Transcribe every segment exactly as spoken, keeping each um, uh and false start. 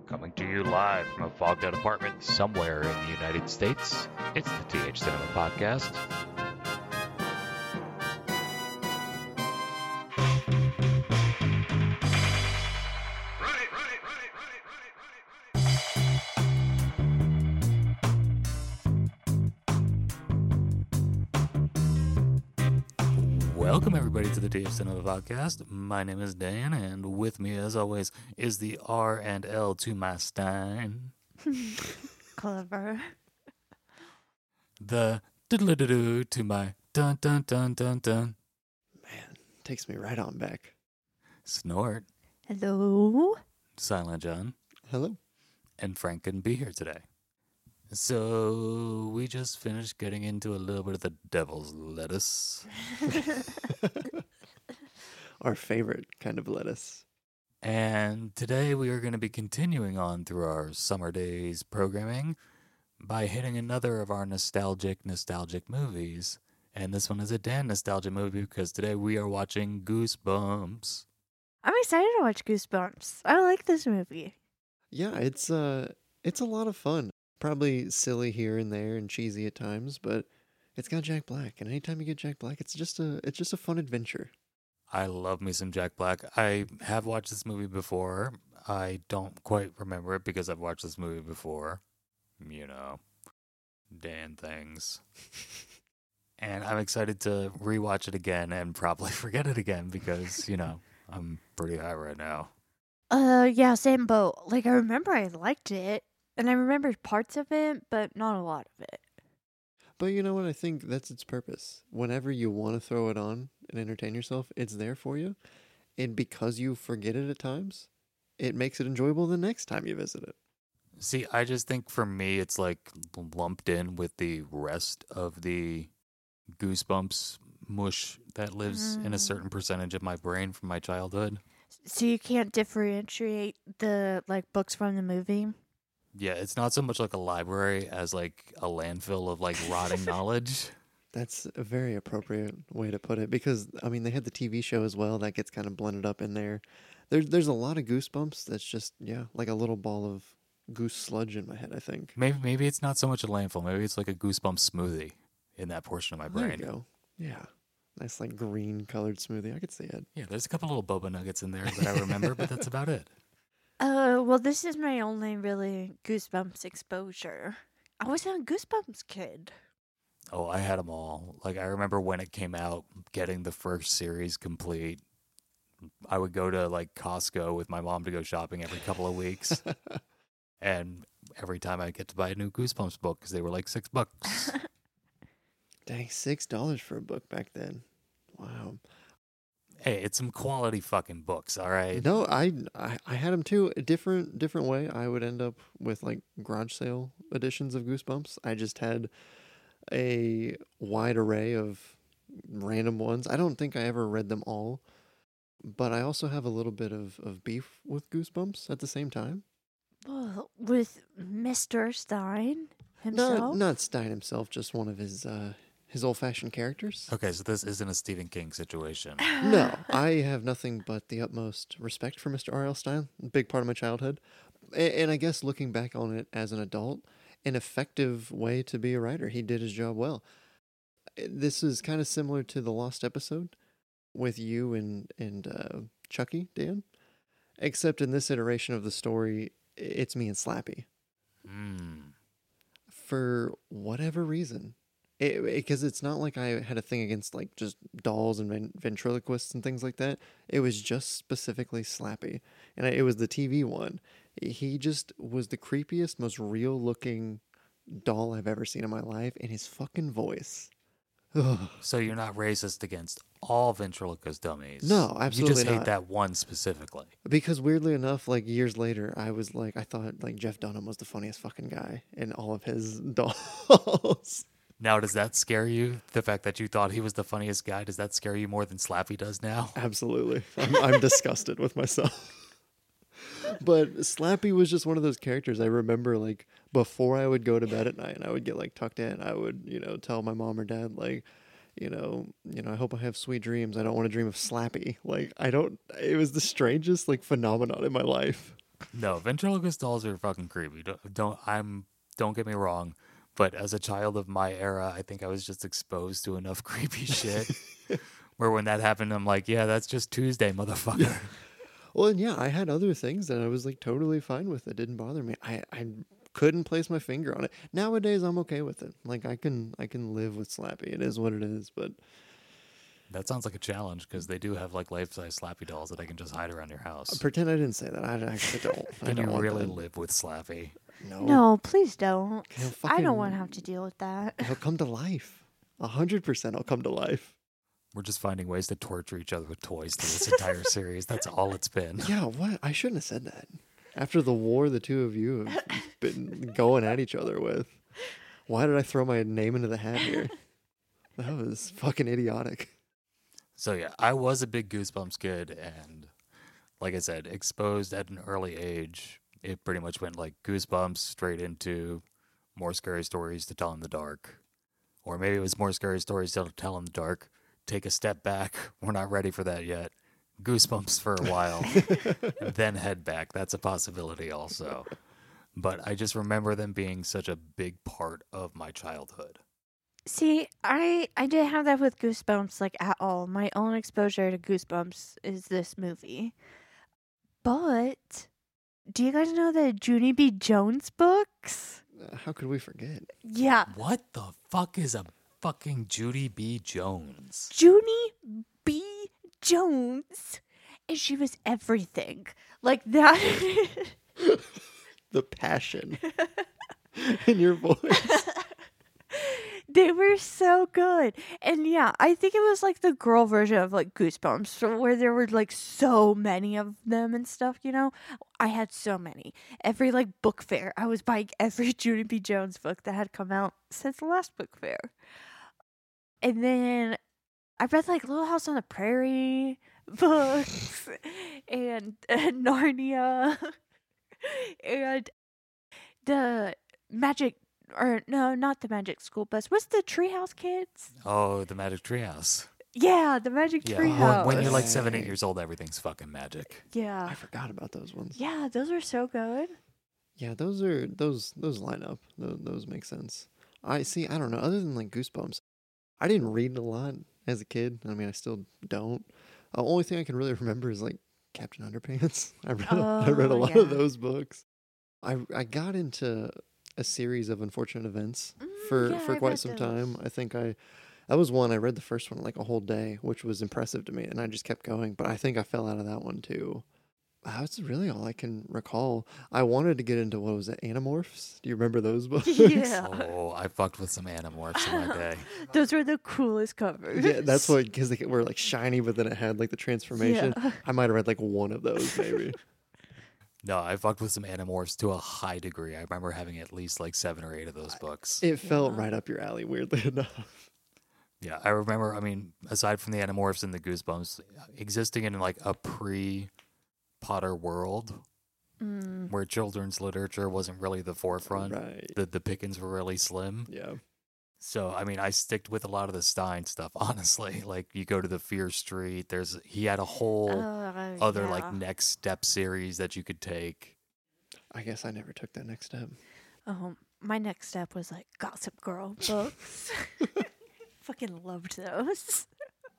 Coming to you live from a fogged out apartment somewhere in the United States, it's the T H Cinema Podcast. Welcome, everybody, to the T H Cinema Podcast. My name is Dan, and with me, as always, is the R and L to my Stein. Clever. The diddle-doo to my dun dun dun dun dun. Man, takes me right on back. Snort. Hello. Silent John. Hello. And Frank couldn't be here today. So we just finished getting into a little bit of the devil's lettuce. Our favorite kind of lettuce. And today we are going to be continuing on through our summer days programming by hitting another of our nostalgic, nostalgic movies. And this one is a Dan nostalgia movie because today we are watching Goosebumps. I'm excited to watch Goosebumps. I like this movie. Yeah, it's uh it's a lot of fun. Probably silly here and there and cheesy at times, but it's got Jack Black, and anytime you get Jack Black, it's just a it's just a fun adventure. I love me some Jack Black. I have watched this movie before. I don't quite remember it because I've watched this movie before. You know, Dan things. And I'm excited to rewatch it again and probably forget it again because, you know, I'm pretty high right now. Uh, yeah, same boat. Like, I remember I liked it, and I remember parts of it, but not a lot of it. But you know what? I think that's its purpose. Whenever you want to throw it on and entertain yourself, it's there for you. And because you forget it at times, it makes it enjoyable the next time you visit it. See, I just think for me, it's like lumped in with the rest of the Goosebumps mush that lives in a certain percentage of my brain from my childhood. So you can't differentiate the, like, books from the movie? Yeah, it's not so much like a library as like a landfill of like rotting knowledge. That's a very appropriate way to put it because, I mean, they had the T V show as well. That gets kind of blended up in there. There's, there's a lot of Goosebumps that's just, yeah, like a little ball of goose sludge in my head, I think. Maybe maybe it's not so much a landfill. Maybe it's like a Goosebumps smoothie in that portion of my There brain. you go. Yeah. Nice, like, green colored smoothie. I could see it. Yeah, there's a couple little boba nuggets in there that I remember, but that's about it. Uh, well, this is my only really Goosebumps exposure. I wasn't a Goosebumps kid. Oh, I had them all. Like, I remember when it came out, getting the first series complete. I would go to, like, Costco with my mom to go shopping every couple of weeks. And every time I get to buy a new Goosebumps book because they were like six bucks. Dang, six dollars for a book back then. Wow. Hey, it's some quality fucking books, all right? No, I, I I had them too. A different different way. I would end up with like garage sale editions of Goosebumps. I just had a wide array of random ones. I don't think I ever read them all, but I also have a little bit of, of beef with Goosebumps at the same time. Well, with Mister Stein himself? Not not Stein himself, just one of his uh, his old fashioned characters. Okay, so this isn't a Stephen King situation. No, I have nothing but the utmost respect for Mister R L. Stein. A big part of my childhood. And, and I guess looking back on it as an adult, an effective way to be a writer. He did his job well. This is kind of similar to the Lost episode with you and, and uh, Chucky, Dan. Except in this iteration of the story, it's me and Slappy. Hmm. For whatever reason. Because it, it's not like I had a thing against like just dolls and ven- ventriloquists and things like that. It was just specifically Slappy. And it was the T V one. He just was the creepiest, most real looking doll I've ever seen in my life. And his fucking voice. Ugh. So you're not racist against all ventriloquist dummies? No, absolutely You just hate not. that one specifically. Because weirdly enough, like years later, I was like, I thought like Jeff Dunham was the funniest fucking guy in all of his dolls. Now, does that scare you? The fact that you thought he was the funniest guy, does that scare you more than Slappy does now? Absolutely. I'm, I'm disgusted with myself. But Slappy was just one of those characters I remember, like, before I would go to bed at night and I would get, like, tucked in, I would, you know, tell my mom or dad, like, you know, you know, I hope I have sweet dreams. I don't want to dream of Slappy. Like, I don't, it was the strangest, like, phenomenon in my life. No, ventriloquist dolls are fucking creepy. Don't, don't I'm don't get me wrong, but as a child of my era, I think I was just exposed to enough creepy shit where when that happened, I'm like, yeah, that's just Tuesday, motherfucker. Well, and yeah, I had other things that I was like totally fine with. It didn't bother me. I, I couldn't place my finger on it. Nowadays, I'm okay with it. Like I can I can live with Slappy. It is what it is. But That sounds like a challenge because they do have like life-size Slappy dolls that I can just hide around your house. pretend I didn't say that. I actually don't. I Can don't you want really that. live with Slappy? No. No, please don't. He'll I don't want to fucking- have to deal with that. He'll come to life. A hundred percent, I'll come to life. We're just finding ways to torture each other with toys through this entire series. That's all it's been. Yeah, what? I shouldn't have said that. After the war the two of you have been going at each other with. Why did I throw my name into the hat here? That was fucking idiotic. So yeah, I was a big Goosebumps kid, and like I said, exposed at an early age. It pretty much went like Goosebumps straight into more scary stories to tell in the dark, or maybe it was more scary stories to tell in the dark. Take a step back. We're not ready for that yet. Goosebumps for a while, then head back. That's a possibility also. But I just remember them being such a big part of my childhood. See, I I didn't have that with Goosebumps like at all. My only exposure to Goosebumps is this movie. But do you guys know the Junie B. Jones books? Uh, how could we forget? Yeah, What the fuck is a fucking Judy B. Jones? Junie B. Jones, and she was everything like that. The passion in your voice. They were so good. And yeah, I think it was like the girl version of like Goosebumps where there were like so many of them and stuff, you know? I had so many. Every like book fair, I was buying every Judy B. Jones book that had come out since the last book fair. And then I read like Little House on the Prairie books and, and Narnia and the Magic or no, not the Magic School Bus. What's the Treehouse Kids? Oh, the Magic Treehouse. Yeah, the Magic Yeah, Treehouse. when, when you're like seven, eight Right. years old, everything's fucking magic. yeah, I forgot about those ones. yeah, those are so good. Yeah, those are those those line up. Those, those make sense. I see. I don't know. Other than like Goosebumps, I didn't read a lot as a kid. I mean, I still don't. The only thing I can really remember is like Captain Underpants. I read a- I read a Oh, lot of yeah. those books. I I got into a series of unfortunate events Mm, for yeah, for I quite read some those. time. I think I that was one I read the first one like a whole day, which was impressive to me, and I just kept going. But I think I fell out of that one too. That's really all I can recall. I wanted to get into what was it, Animorphs? Do you remember those books? Yeah, Oh, I fucked with some Animorphs in my day. those were the coolest covers. Yeah, that's what because they were like shiny, but then it had like the transformation. Yeah. I might have read like one of those, maybe. No, I fucked with some Animorphs to a high degree. I remember having at least like seven or eight of those books. It felt Yeah. right up your alley, weirdly enough. Yeah, I remember, I mean, aside from the Animorphs and the Goosebumps, existing in like a pre Potter world Mm, where children's literature wasn't really the forefront, Right. the, the pickings were really slim. Yeah. So, I mean, I sticked with a lot of the Stein stuff, honestly. Like, you go to the Fear Street, there's, he had a whole uh, other yeah. like next step series that you could take. I guess I never took that next step. Um, my next step was like Gossip Girl books. Fucking loved those.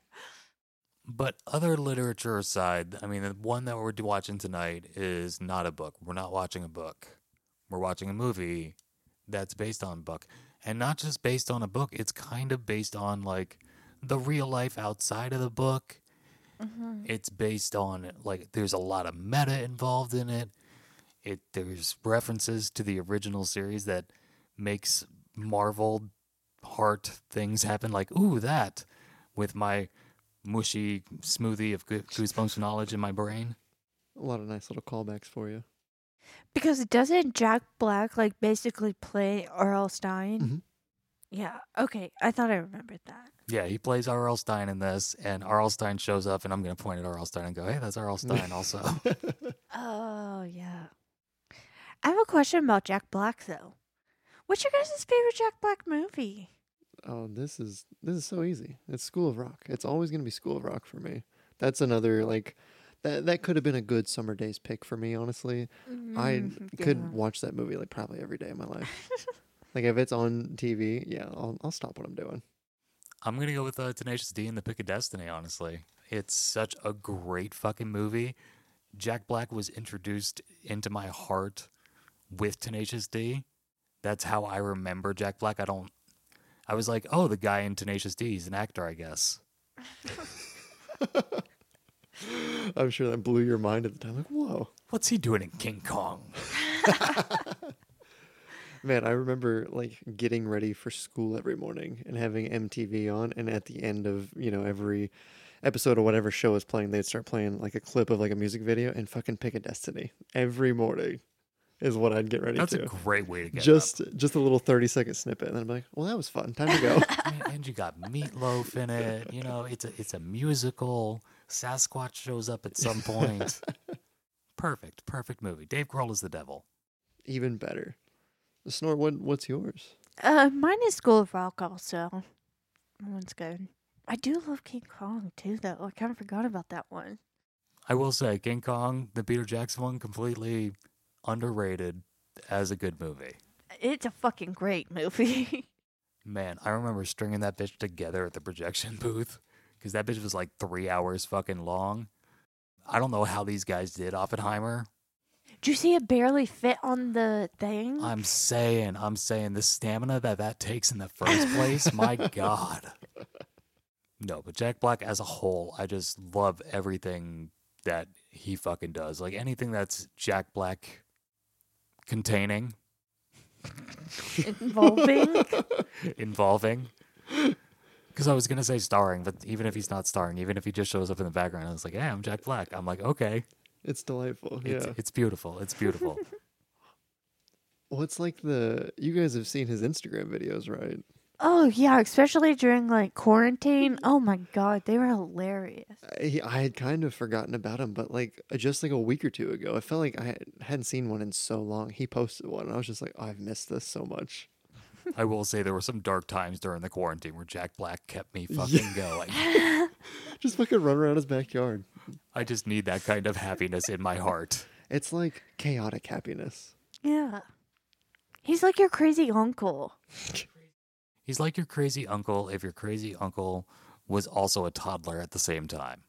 But other literature aside, I mean, the one that we're watching tonight is not a book. We're not watching a book. We're watching a movie that's based on a book. And not just based on a book, it's kind of based on like the real life outside of the book. Mm-hmm. It's based on like there's a lot of meta involved in it. It there's references to the original series that makes Marvel heart things happen like ooh that with my mushy smoothie of Goo- Goosebumps knowledge in my brain. A lot of nice little callbacks for you. Because doesn't Jack Black like basically play R L. Stein? Mhm. Yeah. Okay. I thought I remembered that. Yeah, he plays R L. Stein in this, and R L. Stein shows up, and I'm going to point at R L. Stein and go, hey, that's R L. Stein also. Oh yeah. I have a question about Jack Black though. What's your guys' favorite Jack Black movie? Oh, this is this is so easy. It's School of Rock. It's always going to be School of Rock for me. That's another like That that could have been a good summer days pick for me, honestly. I Mm, could yeah. watch that movie like probably every day of my life. Like if it's on T V, yeah, I'll I'll stop what I'm doing. I'm going to go with uh, Tenacious D and The Pick of Destiny, honestly. It's such a great fucking movie. Jack Black was introduced into my heart with Tenacious D. That's how I remember Jack Black. I don't. I was like, oh, the guy in Tenacious D, he's an actor, I guess. I'm sure that blew your mind at the time. Like, whoa. What's he doing in King Kong? Man, I remember like getting ready for school every morning and having M T V on, and at the end of, you know, every episode or whatever show is playing, they'd start playing like a clip of like a music video and fucking Pick a Destiny every morning is what I'd get ready That's to. a great way to get just up. just a little thirty second snippet, and then I'm like, well, that was fun. Time to go. Man, and you got Meatloaf in it. You know, it's a it's a musical. Sasquatch shows up at some point. Perfect, perfect movie. Dave Grohl is the devil. Even better. Snort, what what's yours? Uh, mine is School of Rock also. That one's good. I do love King Kong too, though. I kind of forgot about that one. I will say, King Kong, the Peter Jackson one, completely underrated as a good movie. It's a fucking great movie. Man, I remember stringing that bitch together at the projection booth because that bitch was like three hours fucking long. I don't know how these guys did Oppenheimer. Did you see it barely fit on the thing? I'm saying, I'm saying the stamina that that takes in the first place, my God. No, but Jack Black as a whole, I just love everything that he fucking does. Like anything that's Jack Black containing, Involving? involving. Because I was going to say starring, but even if he's not starring, even if he just shows up in the background, I was like, hey, I'm Jack Black. I'm like, okay. It's delightful. It's, Yeah. it's beautiful. It's beautiful. Well, it's like the you guys have seen his Instagram videos, right? Oh, yeah, especially during like quarantine. Oh my God, they were hilarious. I, I had kind of forgotten about him, but like just like a week or two ago, I felt like I had- hadn't seen one in so long. He posted one, and I was just like, oh, I've missed this so much. I will say there were some dark times during the quarantine where Jack Black kept me fucking going. Just fucking run around his backyard. I just need that kind of happiness in my heart. It's like chaotic happiness. Yeah. He's like your crazy uncle. He's like your crazy uncle if your crazy uncle was also a toddler at the same time.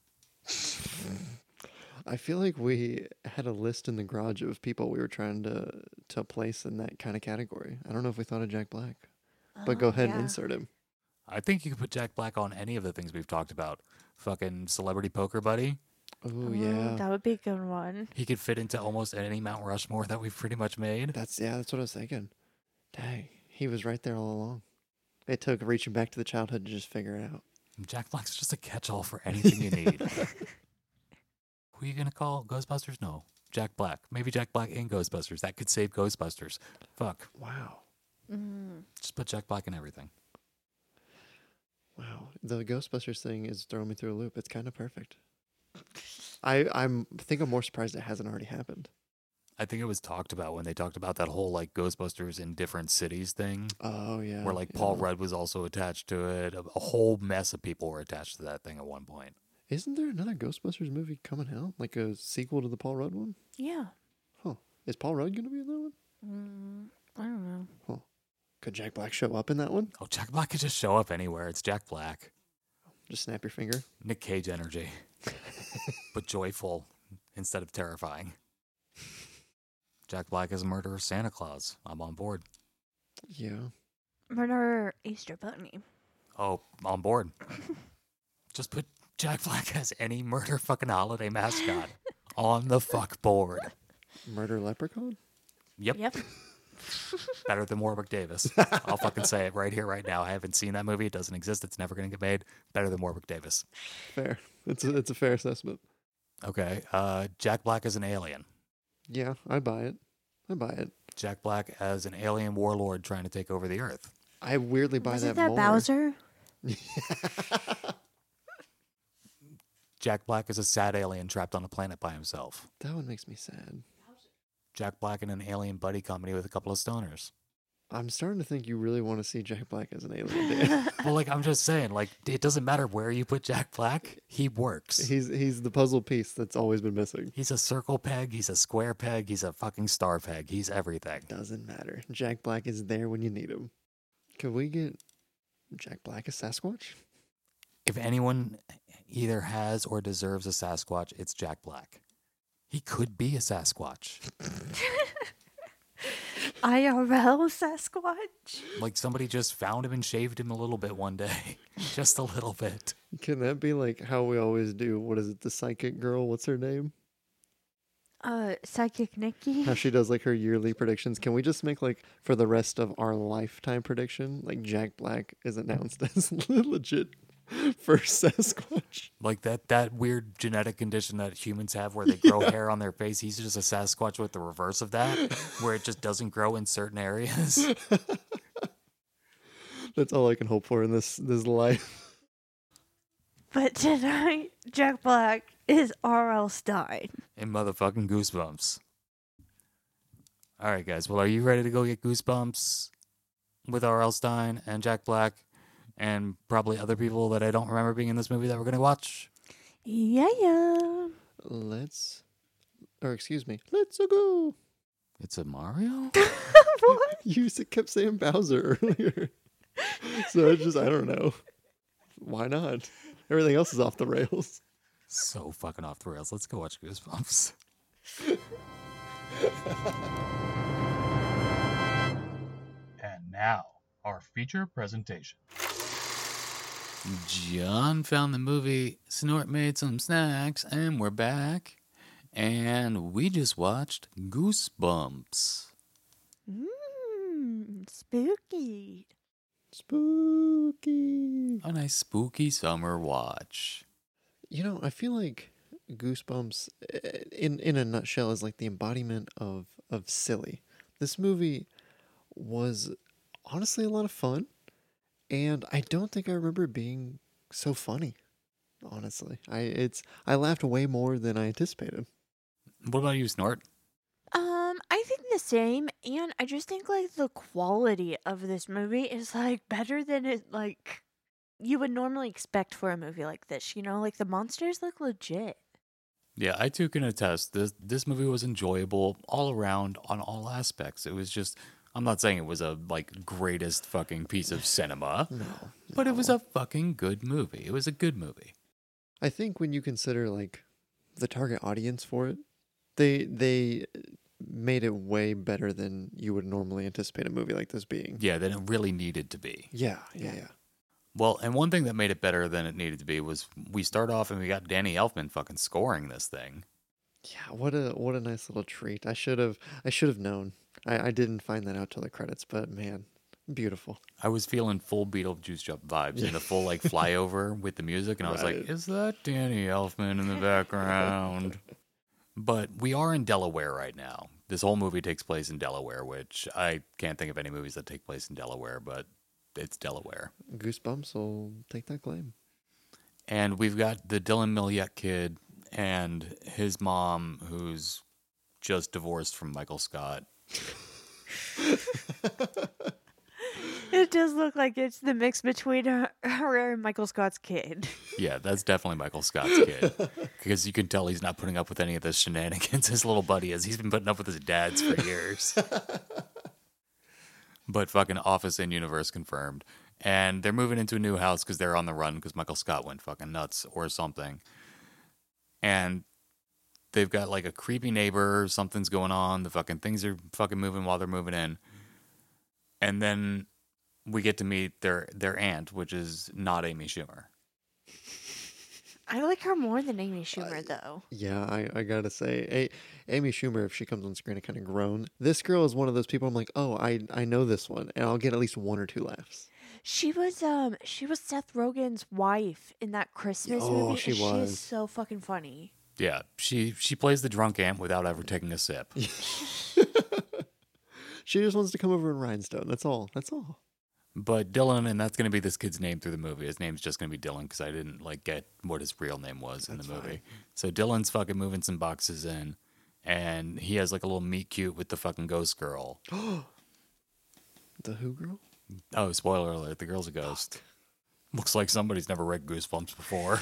I feel like we had a list in the garage of people we were trying to to place in that kind of category. I don't know if we thought of Jack Black, but go Oh, ahead and yeah. insert him. I think you could put Jack Black on any of the things we've talked about. Fucking Celebrity Poker Buddy. Oh Oh, yeah, That would be a good one. He could fit into almost any Mount Rushmore that we've pretty much made. that's yeah, that's what I was thinking. Dang, he was right there all along. It took reaching back to the childhood to just figure it out. Jack Black's just a catch-all for anything you need. Who are you gonna call? Ghostbusters? No. Jack Black. Maybe Jack Black in Ghostbusters. That could save Ghostbusters. Fuck. Wow, Mm. Just put Jack Black in everything. wow. The Ghostbusters thing is throwing me through a loop. It's kind of perfect. I I'm think I'm more surprised it hasn't already happened. I think it was talked about when they talked about that whole like Ghostbusters in different cities thing, Oh yeah, where like yeah. Paul Rudd was also attached to it. A, a whole mess of people were attached to that thing at one point. Isn't there another Ghostbusters movie coming out, like a sequel to the Paul Rudd one? Yeah. Huh? Is Paul Rudd gonna be in that one? Mm, I don't know. Could Jack Black show up in that one? Oh, Jack Black could just show up anywhere. It's Jack Black. Just snap your finger. Nick Cage energy, but joyful instead of terrifying. Jack Black is a murderer Santa Claus. I'm on board. Yeah. Murder Easter Bunny. Oh, on board. Just put Jack Black as any murder fucking holiday mascot on the fuck board. Murder Leprechaun? Yep. Yep. Better than Warwick Davis. I'll fucking say it right here, right now. I haven't seen that movie. It doesn't exist. It's never going to get made. Better than Warwick Davis. Fair. It's a, it's a fair assessment. Okay. Uh, Jack Black as an alien. Yeah, I buy it. I buy it. Jack Black as an alien warlord trying to take over the Earth. I weirdly buy Wasn't that, that more. Bowser? Jack Black is a sad alien trapped on a planet by himself. That one makes me sad. Jack Black in an alien buddy comedy with a couple of stoners. I'm starting to think you really want to see Jack Black as an alien, Dan. Well, like, I'm just saying, like, it doesn't matter where you put Jack Black, he works. he's he's the puzzle piece that's always been missing. He's a circle peg, he's a square peg, he's a fucking star peg, he's everything. Doesn't matter. Jack Black is there when you need him. Could we get Jack Black as Sasquatch? If anyone either has or deserves a Sasquatch, it's Jack Black. He could be a Sasquatch. I R L Sasquatch. Like somebody just found him and shaved him a little bit one day. Just a little bit. Can that be like how we always do? What is it? The psychic girl? What's her name? Uh, Psychic Nikki. How she does like her yearly predictions. Can we just make like for the rest of our lifetime prediction, like Jack Black is announced as legit first Sasquatch? Like that that weird genetic condition that humans have where they grow hair on their face. He's just a Sasquatch with the reverse of that, where it just doesn't grow in certain areas. That's all I can hope for in this this life. But tonight, Jack Black is R L Stein. And motherfucking Goosebumps. All right, guys. Well, are you ready to go get Goosebumps with R L Stein and Jack Black and probably other people that I don't remember being in this movie that we're going to watch? Yeah, yeah. Let's, or excuse me, let's go. It's a Mario? What? You s- kept saying Bowser earlier. So I just, I don't know. Why not? Everything else is off the rails. So fucking off the rails. Let's go watch Goosebumps. And now, our feature presentation. John found the movie, Snort made some snacks, and we're back. And we just watched Goosebumps. Mmm, spooky. Spooky. A nice spooky summer watch. You know, I feel like Goosebumps, eh, in in a nutshell, is like the embodiment of of silly. This movie was honestly a lot of fun, and I don't think I remember it being so funny. Honestly, I it's I laughed way more than I anticipated. What about you, Snort? Um, I think the same, and I just think like the quality of this movie is like better than it like you would normally expect for a movie like this. You know, like the monsters look legit. Yeah, I too can attest. This this movie was enjoyable all around on all aspects. It was just, I'm not saying it was a like greatest fucking piece of cinema, No, but it was no. a fucking good movie. It was a good movie. I think when you consider like the target audience for it, they they made it way better than you would normally anticipate a movie like this being. Yeah, then it really needed to be. Yeah, yeah, yeah. Well, and one thing that made it better than it needed to be was we start off and we got Danny Elfman fucking scoring this thing. Yeah, what a what a nice little treat. I should have I should have known. I, I didn't find that out till the credits, but man, beautiful. I was feeling full Beetlejuice Jump vibes in the full like flyover with the music, and I was Right. like, "Is that Danny Elfman in the background?" But we are in Delaware right now. This whole movie takes place in Delaware, which I can't think of any movies that take place in Delaware, but it's Delaware. Goosebumps will take that claim. And we've got the Dylan Millette kid and his mom, who's just divorced from Michael Scott. It does look like it's the mix between her, her and Michael Scott's kid. Yeah, that's definitely Michael Scott's kid. Because you can tell he's not putting up with any of the shenanigans his little buddy is. He's been putting up with his dads for years. But fucking Office in Universe confirmed. And they're moving into a new house because they're on the run because Michael Scott went fucking nuts or something. And they've got like a creepy neighbor. Something's going on. The fucking things are fucking moving while they're moving in. And then we get to meet their their aunt, which is not Amy Schumer. I like her more than Amy Schumer, though. Yeah, I, I gotta say, a- Amy Schumer, if she comes on screen, I kind of groan. This girl is one of those people I'm like, oh, I I know this one, and I'll get at least one or two laughs. She was um she was Seth Rogen's wife in that Christmas Oh, movie. she and She was. is so fucking funny. Yeah, she she plays the drunk aunt without ever taking a sip. She just wants to come over and rhinestone. That's all. That's all. But Dylan, and that's going to be this kid's name through the movie. His name's just going to be Dylan because I didn't like get what his real name was in That's the movie. fine. So Dylan's fucking moving some boxes in, and he has like a little meet cute with the fucking ghost girl. The Who girl? Oh, spoiler alert, the girl's a ghost. Looks like somebody's never read Goosebumps before.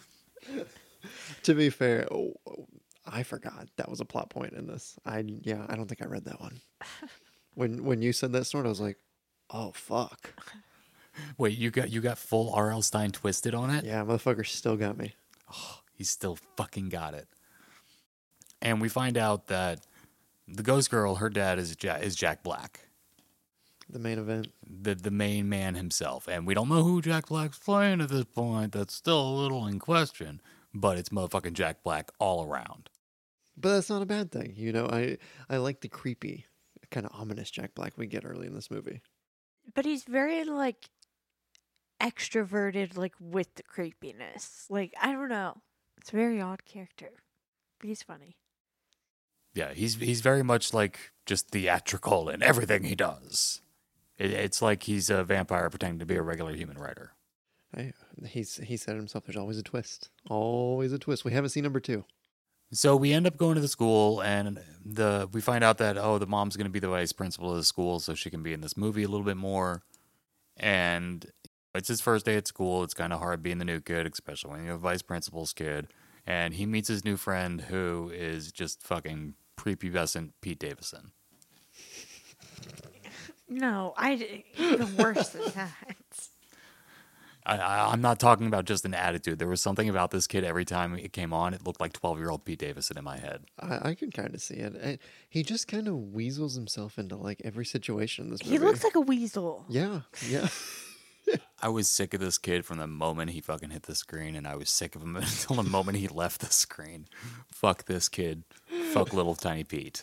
To be fair, oh, oh, I forgot that was a plot point in this. I yeah, I don't think I read that one. When when you said that story, I was like, oh fuck. Wait, you got you got full R L. Stein twisted on it? Yeah, motherfucker still got me. He's still fucking got it. And we find out that the ghost girl, her dad is Jack, is Jack Black, The main event. the the main man himself. And we don't know who Jack Black's playing at this point. That's still a little in question. But it's motherfucking Jack Black all around. But that's not a bad thing. You know, I I like the creepy, kind of ominous Jack Black we get early in this movie. But he's very like extroverted, like with the creepiness. Like I don't know, it's a very odd character, but he's funny. Yeah, he's he's very much like just theatrical in everything he does. It, it's like he's a vampire pretending to be a regular human writer. Hey, he's he said it himself. There's always a twist. Always a twist. We haven't seen number two. So we end up going to the school, and the we find out that, oh, the mom's going to be the vice principal of the school, so she can be in this movie a little bit more. And it's his first day at school. It's kind of hard being the new kid, especially when you're the vice principal's kid. And he meets his new friend, who is just fucking prepubescent Pete Davidson. No, I even worse than that. I, I, I'm not talking about just an attitude. There was something about this kid every time it came on. It looked like twelve-year-old Pete Davidson in my head. I, I can kind of see it. And he just kind of weasels himself into like every situation in this movie. He looks like a weasel. Yeah, yeah. I was sick of this kid from the moment he fucking hit the screen, and I was sick of him until the moment he left the screen. Fuck this kid. Fuck little tiny Pete.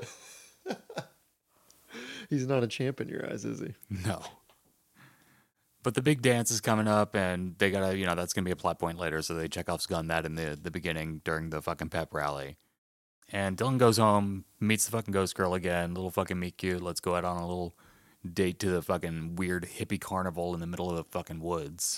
He's not a champ in your eyes, is he? No. But the big dance is coming up, and they gotta, you know, that's gonna be a plot point later, so they Chekhov's gun that in the, the beginning during the fucking pep rally. And Dylan goes home, meets the fucking ghost girl again, little fucking meet cute, let's go out on a little date to the fucking weird hippie carnival in the middle of the fucking woods.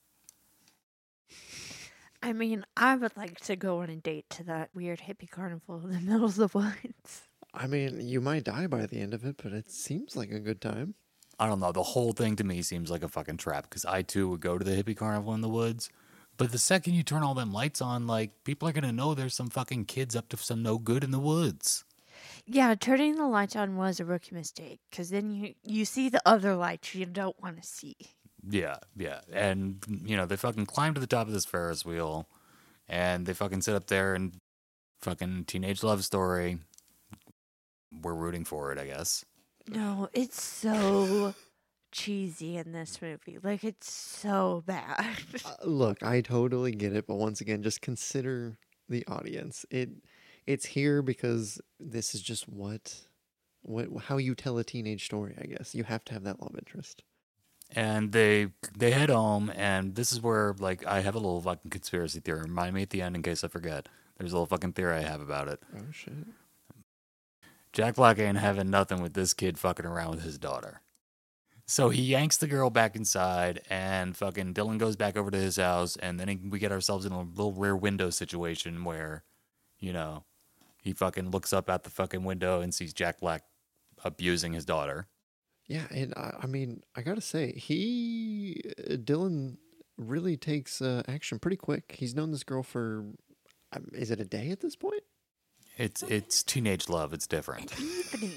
I mean, I would like to go on a date to that weird hippie carnival in the middle of the woods. I mean, you might die by the end of it, but it seems like a good time. I don't know, the whole thing to me seems like a fucking trap, because I too would go to the hippie carnival in the woods, but the second you turn all them lights on, like, people are gonna know there's some fucking kids up to some no good in the woods. Yeah, turning the lights on was a rookie mistake, because then you, you see the other lights you don't want to see. Yeah, yeah. And, you know, they fucking climb to the top of this Ferris wheel, and they fucking sit up there and fucking teenage love story. We're rooting for it, I guess. No, it's so cheesy in this movie. Like, it's so bad. Uh, look, I totally get it, but once again, just consider the audience. It it's here because this is just what what how you tell a teenage story, I guess. You have to have that love interest. And they they head home, and this is where, like, I have a little fucking conspiracy theory. Remind me at the end in case I forget. There's a little fucking theory I have about it. Oh shit. Jack Black ain't having nothing with this kid fucking around with his daughter. So he yanks the girl back inside, and fucking Dylan goes back over to his house, and then he, we get ourselves in a little rear window situation where, you know, he fucking looks up at the fucking window and sees Jack Black abusing his daughter. Yeah, and I, I mean, I gotta say, he uh, Dylan really takes uh, action pretty quick. He's known this girl for, um, is it a day at this point? It's it's teenage love. It's different. Evening.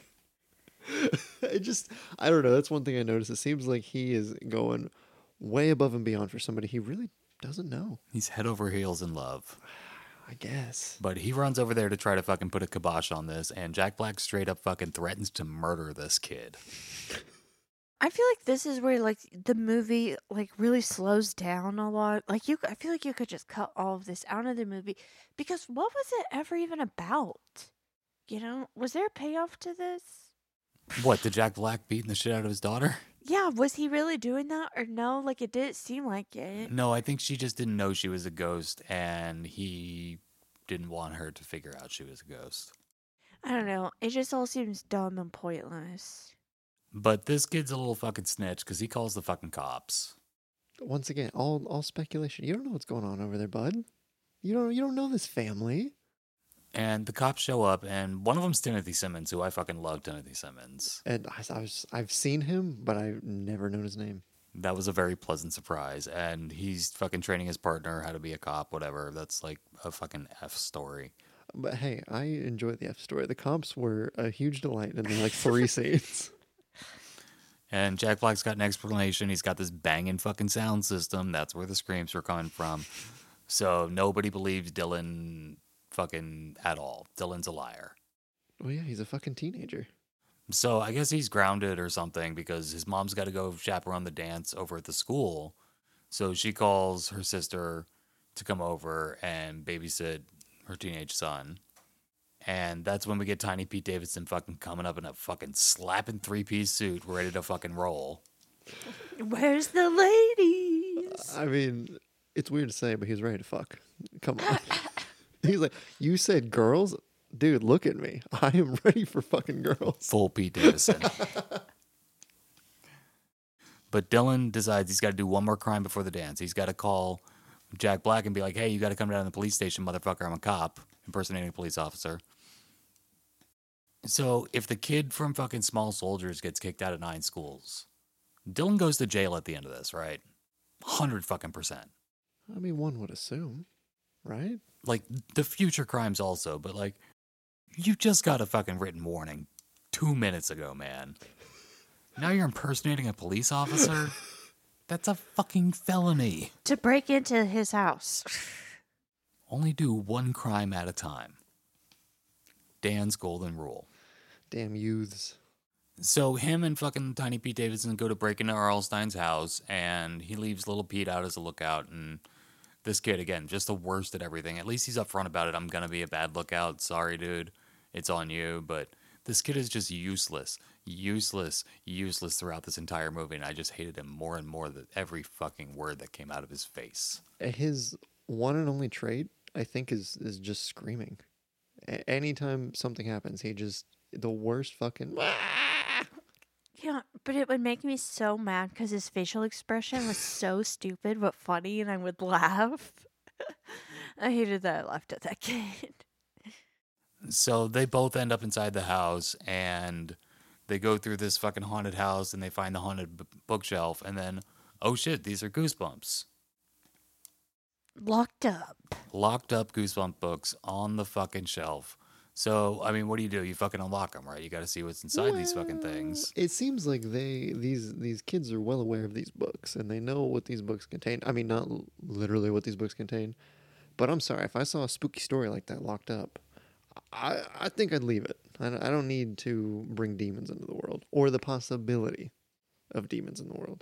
It just, I don't know. That's one thing I noticed. It seems like he is going way above and beyond for somebody he really doesn't know. He's head over heels in love. I guess. But he runs over there to try to fucking put a kibosh on this, and Jack Black straight up fucking threatens to murder this kid. I feel like this is where like the movie like really slows down a lot. Like you, I feel like you could just cut all of this out of the movie because what was it ever even about? You know, was there a payoff to this? What, did Jack Black beating the shit out of his daughter? Yeah, was he really doing that or no? Like it didn't seem like it. No, I think she just didn't know she was a ghost, and he didn't want her to figure out she was a ghost. I don't know. It just all seems dumb and pointless. But this kid's a little fucking snitch because he calls the fucking cops. Once again, all all speculation. You don't know what's going on over there, bud. You don't you don't know this family. And the cops show up, and one of them's Timothy Simmons, who I fucking love Timothy Simmons. And I, I was, I've seen him, but I've never known his name. That was a very pleasant surprise. And he's fucking training his partner how to be a cop, whatever. That's like a fucking F story. But hey, I enjoy the F story. The cops were a huge delight in the, like three scenes. And Jack Black's got an explanation. He's got this banging fucking sound system. That's where the screams were coming from. So nobody believes Dylan fucking at all. Dylan's a liar. Well, yeah, he's a fucking teenager. So I guess he's grounded or something because his mom's got to go chaperone the dance over at the school. So she calls her sister to come over and babysit her teenage son. And that's when we get Tiny Pete Davidson fucking coming up in a fucking slapping three-piece suit ready to fucking roll. Where's the ladies? I mean, it's weird to say, but he's ready to fuck. Come on. He's like, you said girls? Dude, look at me. I am ready for fucking girls. Full Pete Davidson. But Dylan decides he's got to do one more crime before the dance. He's got to call Jack Black and be like, hey, you got to come down to the police station, motherfucker. I'm a cop, impersonating a police officer. So if the kid from fucking Small Soldiers gets kicked out of nine schools, Dylan goes to jail at the end of this, right? one hundred fucking percent. I mean, one would assume, right? Like, the future crimes also, but like, you just got a fucking written warning two minutes ago, man. Now you're impersonating a police officer? That's a fucking felony. To break into his house. Only do one crime at a time. Dan's golden rule. Damn youths. So him and fucking Tiny Pete Davidson go to break into R L. Stine's house, and he leaves little Pete out as a lookout, and this kid, again, just the worst at everything. At least he's upfront about it. I'm going to be a bad lookout. Sorry, dude. It's on you. But this kid is just useless. Useless. Useless throughout this entire movie, and I just hated him more and more with every fucking word that came out of his face. His one and only trait, I think, is, is just screaming. A- anytime something happens, he just, the worst fucking... Yeah, but it would make me so mad because his facial expression was so stupid but funny, and I would laugh. I hated that I laughed at that kid. So they both end up inside the house, and they go through this fucking haunted house, and they find the haunted b- bookshelf, and then, oh shit, these are Goosebumps. Locked up. Locked up Goosebump books on the fucking shelf. So, I mean, what do you do? You fucking unlock them, right? You got to see what's inside these fucking things. It seems like they these these kids are well aware of these books, and they know what these books contain. I mean, not l- literally what these books contain, but I'm sorry, if I saw a spooky story like that locked up, I I think I'd leave it. I, I don't need to bring demons into the world, or the possibility of demons in the world.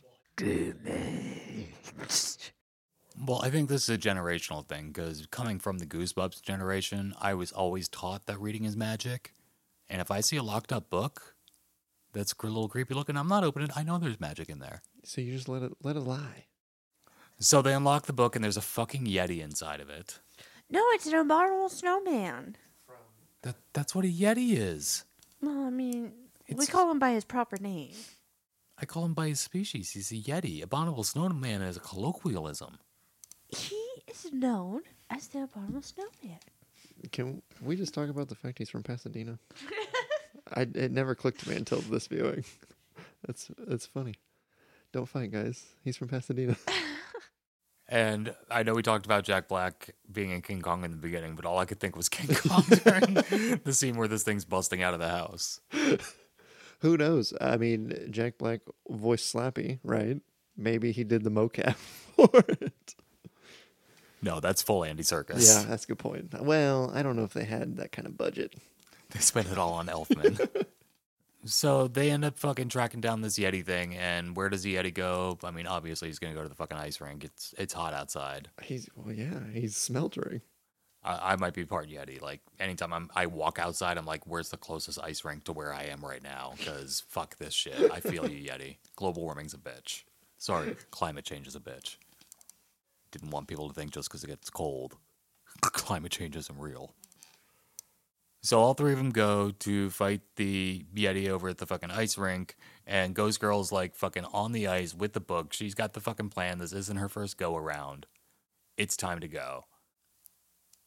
Demons. Well, I think this is a generational thing, because coming from the Goosebumps generation, I was always taught that reading is magic. And if I see a locked up book that's a little creepy looking, I'm not opening it. I know there's magic in there. So you just let it let it lie. So they unlock the book, and there's a fucking Yeti inside of it. No, it's an abominable snowman. That That's what a Yeti is. Well, I mean, we It's- call him by his proper name. I call him by his species. He's a Yeti. Abominable snowman is a colloquialism. He is known as the abominable snowman. Can we just talk about the fact he's from Pasadena? I it never clicked to me until this viewing. That's that's funny. Don't fight, guys. He's from Pasadena. And I know we talked about Jack Black being in King Kong in the beginning, but all I could think was King Kong during the scene where this thing's busting out of the house. Who knows? I mean, Jack Black voiced Slappy, right? Maybe he did the mocap for it. No, that's full Andy Serkis. Yeah, that's a good point. Well, I don't know if they had that kind of budget. They spent it all on Elfman. So they end up fucking tracking down this Yeti thing, and where does the Yeti go? I mean, obviously he's going to go to the fucking ice rink. It's it's hot outside. He's well, yeah, he's smeltering. I, I might be part Yeti. Like, anytime I'm, I walk outside, I'm like, where's the closest ice rink to where I am right now? Because fuck this shit. I feel you, Yeti. Global warming's a bitch. Sorry, climate change is a bitch. Didn't want people to think just because it gets cold, climate change isn't real. So all three of them go to fight the Yeti over at the fucking ice rink, and Ghost Girl's like fucking on the ice with the book. She's got the fucking plan. This isn't her first go around. It's time to go.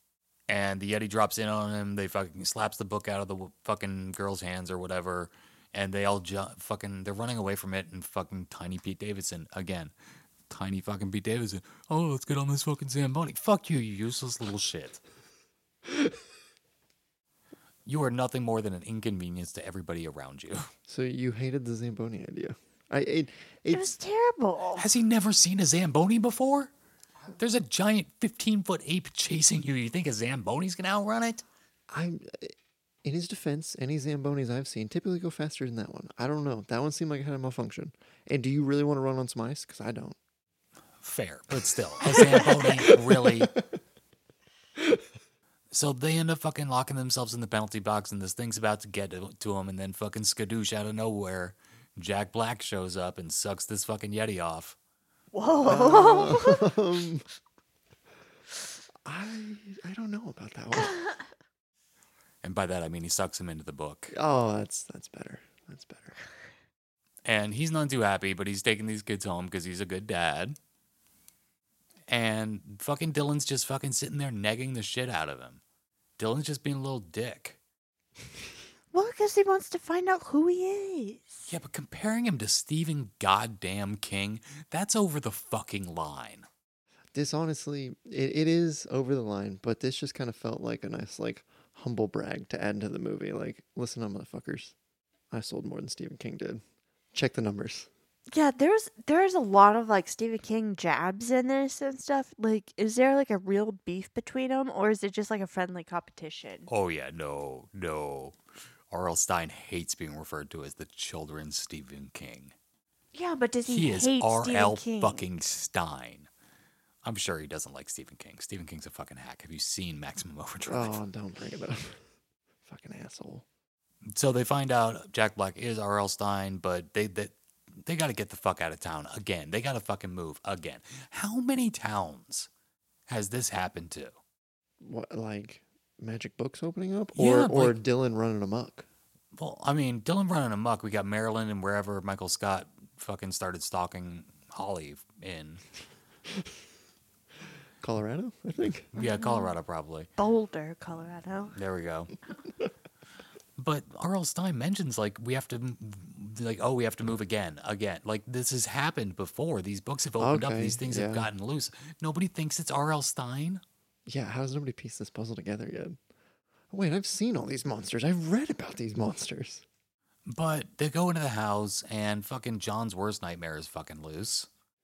And the Yeti drops in on him. They fucking slaps the book out of the w- fucking girl's hands or whatever. And they all ju- fucking, they're running away from it. And fucking Tiny Pete Davidson, again, Tiny fucking Pete Davidson. Oh, let's get on this fucking Zamboni. Fuck you, you useless little shit. You are nothing more than an inconvenience to everybody around you. So you hated the Zamboni idea? I it, It it's was terrible. Has he never seen a Zamboni before? There's a giant fifteen-foot ape chasing you. You think a Zamboni's going to outrun it? I. In his defense, any Zambonis I've seen typically go faster than that one. I don't know. That one seemed like it had a malfunction. And do you really want to run on some ice? Because I don't. Fair, but still. A Zamboni, really? So they end up fucking locking themselves in the penalty box, and this thing's about to get to, to them, and then fucking skadoosh out of nowhere. Jack Black shows up and sucks this fucking Yeti off. Whoa. Um, I I don't know about that one. And by that, I mean he sucks him into the book. Oh, that's that's better. That's better. And he's not too happy, but he's taking these kids home because he's a good dad. And fucking Dylan's just fucking sitting there negging the shit out of him. Dylan's just being a little dick. Well, because he wants to find out who he is. Yeah, but comparing him to Stephen Goddamn King, that's over the fucking line. This honestly, it, it is over the line, but this just kind of felt like a nice, like, humble brag to add into the movie. Like, listen up, motherfuckers. I sold more than Stephen King did. Check the numbers. Yeah, there's there's a lot of like Stephen King jabs in this and stuff. Like, is there like a real beef between them, or is it just like a friendly competition? Oh, yeah, no, no. R L. Stine hates being referred to as the children's Stephen King. Yeah, but does he, He is hate R L Stephen King? fucking Stein. I'm sure he doesn't like Stephen King. Stephen King's a fucking hack. Have you seen Maximum Overdrive? Oh, don't bring it up. Fucking asshole. So they find out Jack Black is R L. Stine, but they they, they got to get the fuck out of town again. They got to fucking move again. How many towns has this happened to? What, like magic books opening up, or Yeah, or like- Dylan running amok? Well, I mean, Dylan running amok. We got Maryland and wherever Michael Scott fucking started stalking Holly in. Colorado, I think. Yeah, Colorado probably. Boulder, Colorado. There we go. But R L. Stine mentions like we have to, m- like oh we have to move again, again. Like this has happened before. These books have opened up. Okay, These things have yeah. gotten loose. Nobody thinks it's R L. Stine. Yeah, how does nobody piece this puzzle together yet? Oh, wait, I've seen all these monsters. I've read about these monsters. But they go into the house and fucking John's worst nightmare is fucking loose.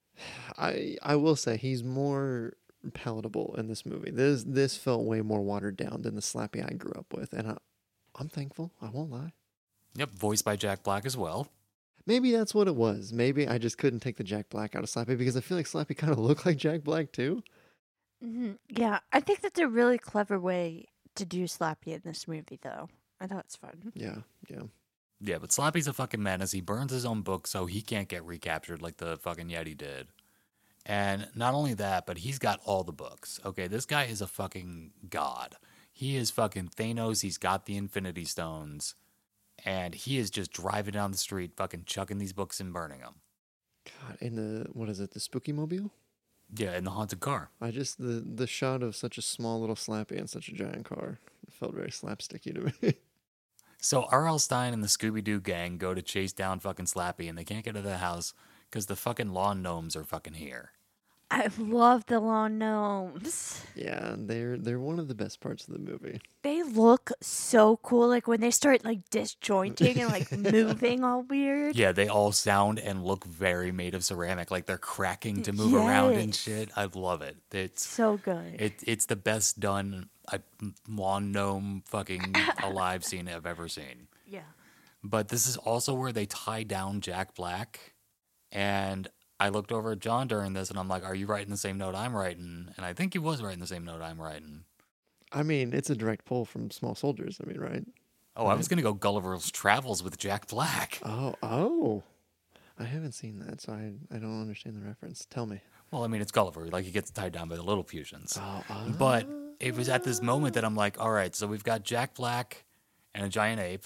I I will say he's more palatable in this movie. This this felt way more watered down than the Slappy I grew up with, and I, I'm thankful. I won't lie. Yep, voiced by Jack Black as well. Maybe that's what it was. Maybe I just couldn't take the Jack Black out of Slappy because I feel like Slappy kind of looked like Jack Black too. hmm Yeah, I think that's a really clever way to do Slappy in this movie, though. I thought it's fun. Yeah, yeah. Yeah, but Slappy's a fucking menace. He burns his own book so he can't get recaptured like the fucking Yeti did. And not only that, but he's got all the books. Okay, this guy is a fucking god. He is fucking Thanos. He's got the Infinity Stones. And he is just driving down the street, fucking chucking these books and burning them. God, in the what is it? The Spooky Mobile. Yeah, in the haunted car. I just the the shot of such a small little Slappy in such a giant car it felt very slapsticky to me. So R L. Stine and the Scooby-Doo gang go to chase down fucking Slappy, and they can't get to the house because the fucking lawn gnomes are fucking here. I love the lawn gnomes. Yeah, they're they're one of the best parts of the movie. They look so cool. Like when they start like disjointing and like moving all weird. Yeah, they all sound and look very made of ceramic, like they're cracking to move around and Yes. shit. I love it. It's So good. it, it's the best done uh, lawn gnome fucking alive scene I've ever seen. yeah. But this is also where they tie down Jack Black, and I looked over at John during this, and I'm like, "Are you writing the same note I'm writing?" And I think he was writing the same note I'm writing. I mean, it's a direct pull from Small Soldiers. I mean, right? Oh, I was gonna go Gulliver's Travels with Jack Black. Oh, oh. I haven't seen that, so I I don't understand the reference. Tell me. Well, I mean, it's Gulliver. Like, he gets tied down by the Lilliputians. Oh, oh. But it was at this moment that I'm like, all right, so we've got Jack Black and a giant ape.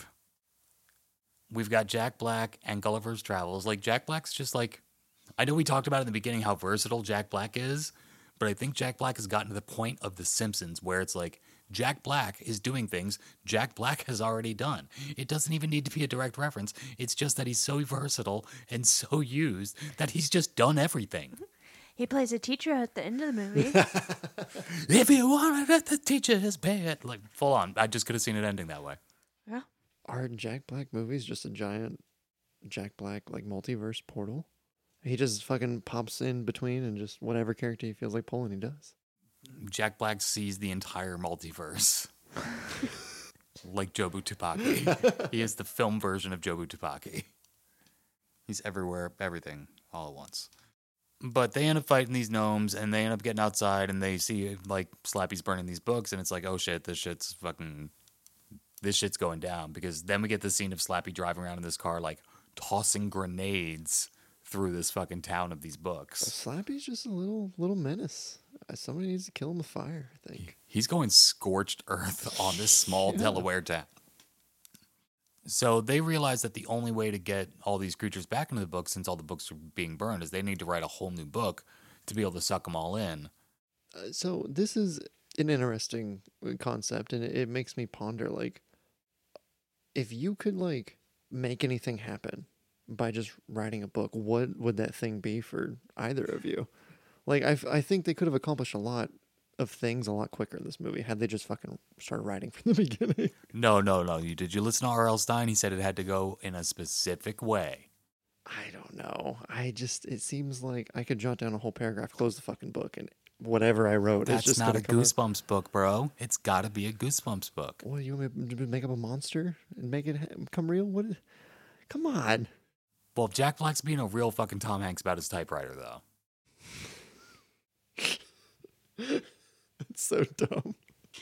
We've got Jack Black and Gulliver's Travels. Like, Jack Black's just like, I know we talked about in the beginning how versatile Jack Black is, but I think Jack Black has gotten to the point of The Simpsons where it's like, Jack Black is doing things Jack Black has already done. It doesn't even need to be a direct reference. It's just that he's so versatile and so used that he's just done everything. He plays a teacher at the end of the movie. If you want it, the teacher is bad. Like, full on. I just could have seen it ending that way. Yeah. Are Jack Black movies just a giant Jack Black like multiverse portal? He just fucking pops in between and just whatever character he feels like pulling, he does. Jack Black sees the entire multiverse. Like Jobu Tupaki. He is the film version of Jobu Tupaki. He's everywhere, everything, all at once. But they end up fighting these gnomes, and they end up getting outside, and they see, like, Slappy's burning these books, and it's like, oh shit, this shit's fucking, this shit's going down. Because then we get the scene of Slappy driving around in this car, like, tossing grenades through this fucking town of these books. Slappy's just a little little menace. Uh, Somebody needs to kill him with fire, I think. He's going scorched earth on this small Delaware town. So they realize that the only way to get all these creatures back into the book, since all the books are being burned, is they need to write a whole new book to be able to suck them all in. Uh, so this is an interesting concept, and it, it makes me ponder, like, if you could, like, make anything happen by just writing a book, what would that thing be for either of you? Like, I, I think they could have accomplished a lot of things a lot quicker in this movie had they just fucking started writing from the beginning. No, no, no. You did you listen to R L. Stine? He said it had to go in a specific way. I don't know. I just, it seems like I could jot down a whole paragraph, close the fucking book, and whatever I wrote That's is just not gonna a come out. Goosebumps book, bro. It's got to be a Goosebumps book. What, you want me to make up a monster and make it ha- come real? What? Come on. Well, Jack Black's being a real fucking Tom Hanks about his typewriter, though. It's so dumb.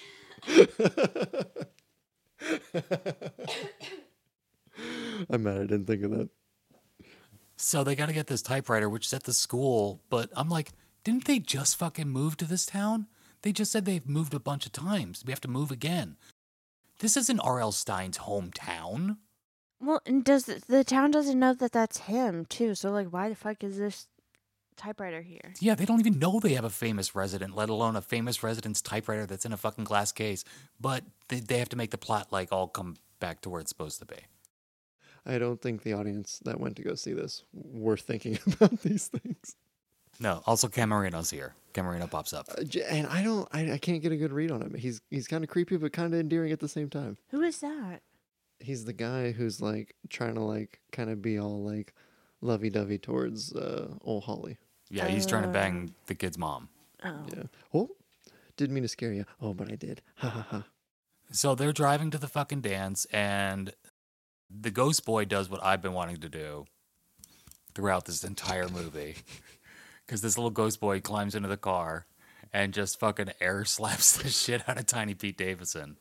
I'm mad I didn't think of that. So they got to get this typewriter, which is at the school. But I'm like, didn't they just fucking move to this town? They just said they've moved a bunch of times. We have to move again. This isn't R L. Stine's hometown. Well, and does the, the town doesn't know that that's him too? So like, why the fuck is this typewriter here? Yeah, they don't even know they have a famous resident, let alone a famous resident's typewriter that's in a fucking glass case. But they, they have to make the plot like all come back to where it's supposed to be. I don't think the audience that went to go see this were thinking about these things. No, also Camarino's here. Camarino pops up. Uh, j- and I don't, I, I can't get a good read on him. He's he's kind of creepy, but kind of endearing at the same time. Who is that? He's the guy who's like trying to like kind of be all like lovey-dovey towards uh, old Holly. Yeah, he's trying to bang the kid's mom. Oh. Yeah. Oh, didn't mean to scare you. Oh, but I did. Ha ha ha. So they're driving to the fucking dance, and the ghost boy does what I've been wanting to do throughout this entire movie. Because this little ghost boy climbs into the car and just fucking air slaps the shit out of Tiny Pete Davidson.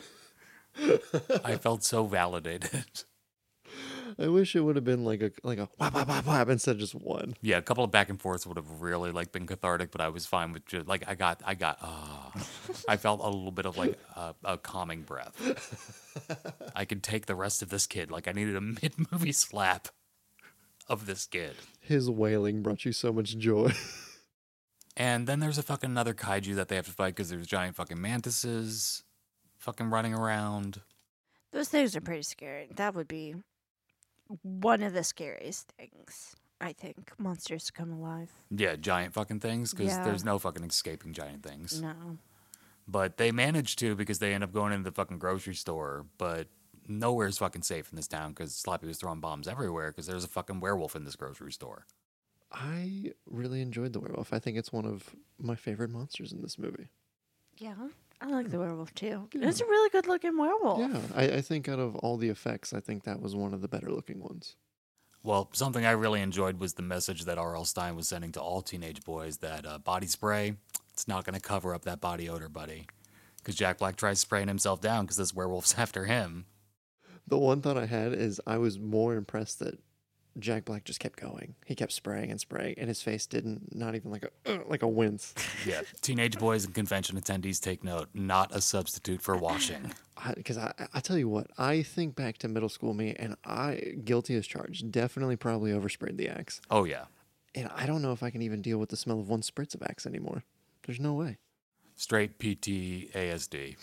I felt so validated. I wish it would have been like a like a whap whap whap whap instead of just one. Yeah, a couple of back and forths would have really like been cathartic, but I was fine with just like I got I got uh I felt a little bit of like a, a calming breath. I could take the rest of this kid. Like I needed a mid-movie slap of this kid. His wailing brought you so much joy. And then there's a fucking another kaiju that they have to fight because there's giant fucking mantises fucking running around. Those things are pretty scary. That would be one of the scariest things, I think. Monsters to come alive. Yeah, giant fucking things because Yeah. there's no fucking escaping giant things. No. But they manage to because they end up going into the fucking grocery store. But nowhere's fucking safe in this town because Slappy was throwing bombs everywhere because there's a fucking werewolf in this grocery store. I really enjoyed the werewolf. I think it's one of my favorite monsters in this movie. Yeah. I like the werewolf too. Yeah. It's a really good looking werewolf. Yeah, I, I think out of all the effects, I think that was one of the better looking ones. Well, something I really enjoyed was the message that R L. Stine was sending to all teenage boys that uh, body spray, it's not going to cover up that body odor, buddy. Because Jack Black tries spraying himself down because this werewolf's after him. The one thought I had is I was more impressed that Jack Black just kept going. He kept spraying and spraying, and his face didn't, not even like a, uh, like a wince. Yeah, teenage boys and convention attendees take note, not a substitute for washing. Because I, I, I tell you what, I think back to middle school me, and I, guilty as charged, definitely probably oversprayed the Axe. Oh, yeah. And I don't know if I can even deal with the smell of one spritz of Axe anymore. There's no way. Straight P T A S D.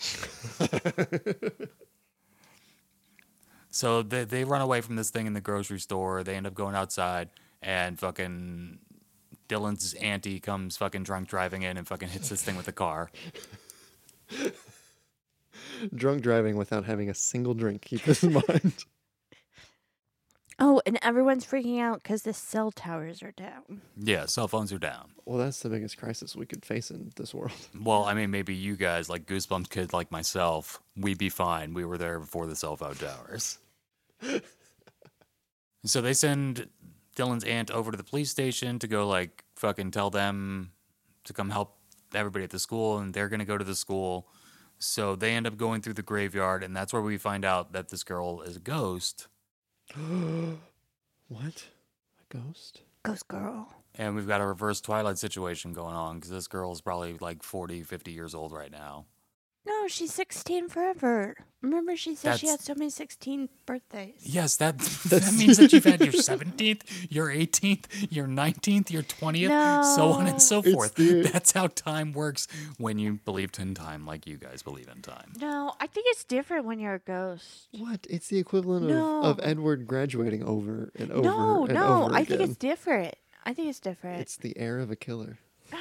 So they they run away from this thing in the grocery store. They end up going outside, and fucking Dylan's auntie comes fucking drunk driving in and fucking hits this thing with the car. Drunk driving without having a single drink. Keep this in mind. Oh, and everyone's freaking out because the cell towers are down. Yeah, cell phones are down. Well, that's the biggest crisis we could face in this world. Well, I mean, maybe you guys, like Goosebumps kids like myself, we'd be fine. We were there before the cell phone towers. So they send Dylan's aunt over to the police station to go, like, fucking tell them to come help everybody at the school, and they're going to go to the school. So they end up going through the graveyard, and that's where we find out that this girl is a ghost. What? A ghost? Ghost girl. And we've got a reverse Twilight situation going on, because this girl is probably like forty, fifty years old right now. No, she's sixteen forever. Remember, she said she That's- had so many sixteen birthdays. Yes, that that means that you've had your seventeenth, your eighteenth, your nineteenth, your twentieth, so on and so It's forth. the- That's how time works when you believe in time like you guys believe in time. No, I think it's different when you're a ghost. What? It's the equivalent No. of, of Edward graduating over and over no, and no, over I again. think it's different. I think it's different. It's the air of a killer.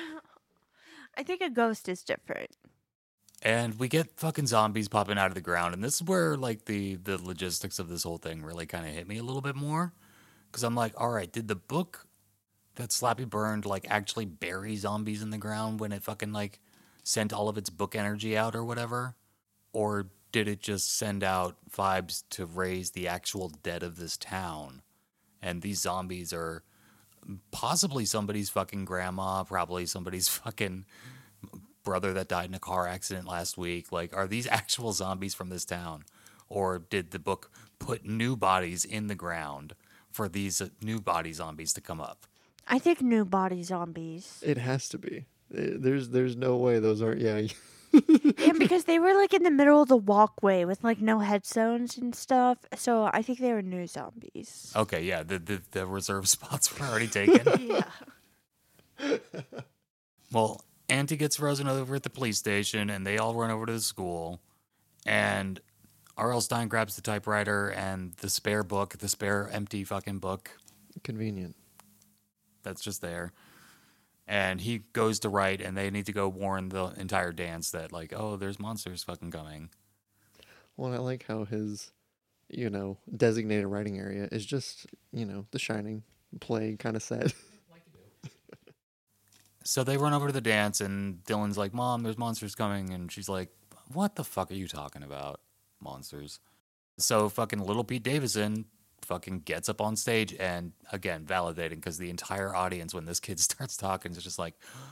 I think a ghost is different. And we get fucking zombies popping out of the ground, and this is where like the the logistics of this whole thing really kind of hit me a little bit more, because I'm like, all right, did the book that Slappy burned like actually bury zombies in the ground when it fucking like sent all of its book energy out or whatever, or did it just send out vibes to raise the actual dead of this town? And these zombies are possibly somebody's fucking grandma, probably somebody's fucking brother that died in a car accident last week. Like, are these actual zombies from this town? Or did the book put new bodies in the ground for these uh, new body zombies to come up? I think new body zombies. It has to be. Eh, There's there's no way those aren't. Yeah. And because they were like in the middle of the walkway with like no headstones and stuff, so I think they were new zombies. Okay, yeah, the the, the reserve spots were already taken. Yeah. Well, Auntie gets frozen over at the police station, and they all run over to the school. And R L. Stein grabs the typewriter and the spare book, the spare empty fucking book Convenient. that's just there. And he goes to write, and they need to go warn the entire dance that, like, oh, there's monsters fucking coming. Well, I like how his, you know, designated writing area is just, you know, The Shining play kind of set. So they run over to the dance, and Dylan's like, Mom, there's monsters coming. And she's like, what the fuck are you talking about? Monsters. So fucking little Pete Davidson fucking gets up on stage, and again, validating, because the entire audience, when this kid starts talking, is just like,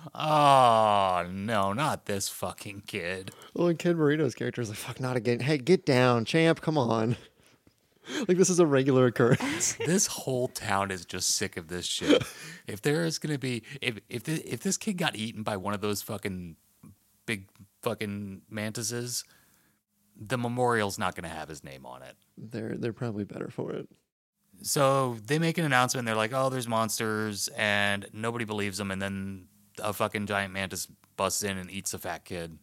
oh, no, not this fucking kid. Well, and Ken Marino's character is like, fuck, not again. Hey, get down, champ, come on. Like, this is a regular occurrence. This whole town is just sick of this shit. If there is going to be, if if, the, if this kid got eaten by one of those fucking big fucking mantises, the memorial's not going to have his name on it. They're they're probably better for it. So they make an announcement. They're like, oh, there's monsters, and nobody believes them. And then a fucking giant mantis busts in and eats a fat kid.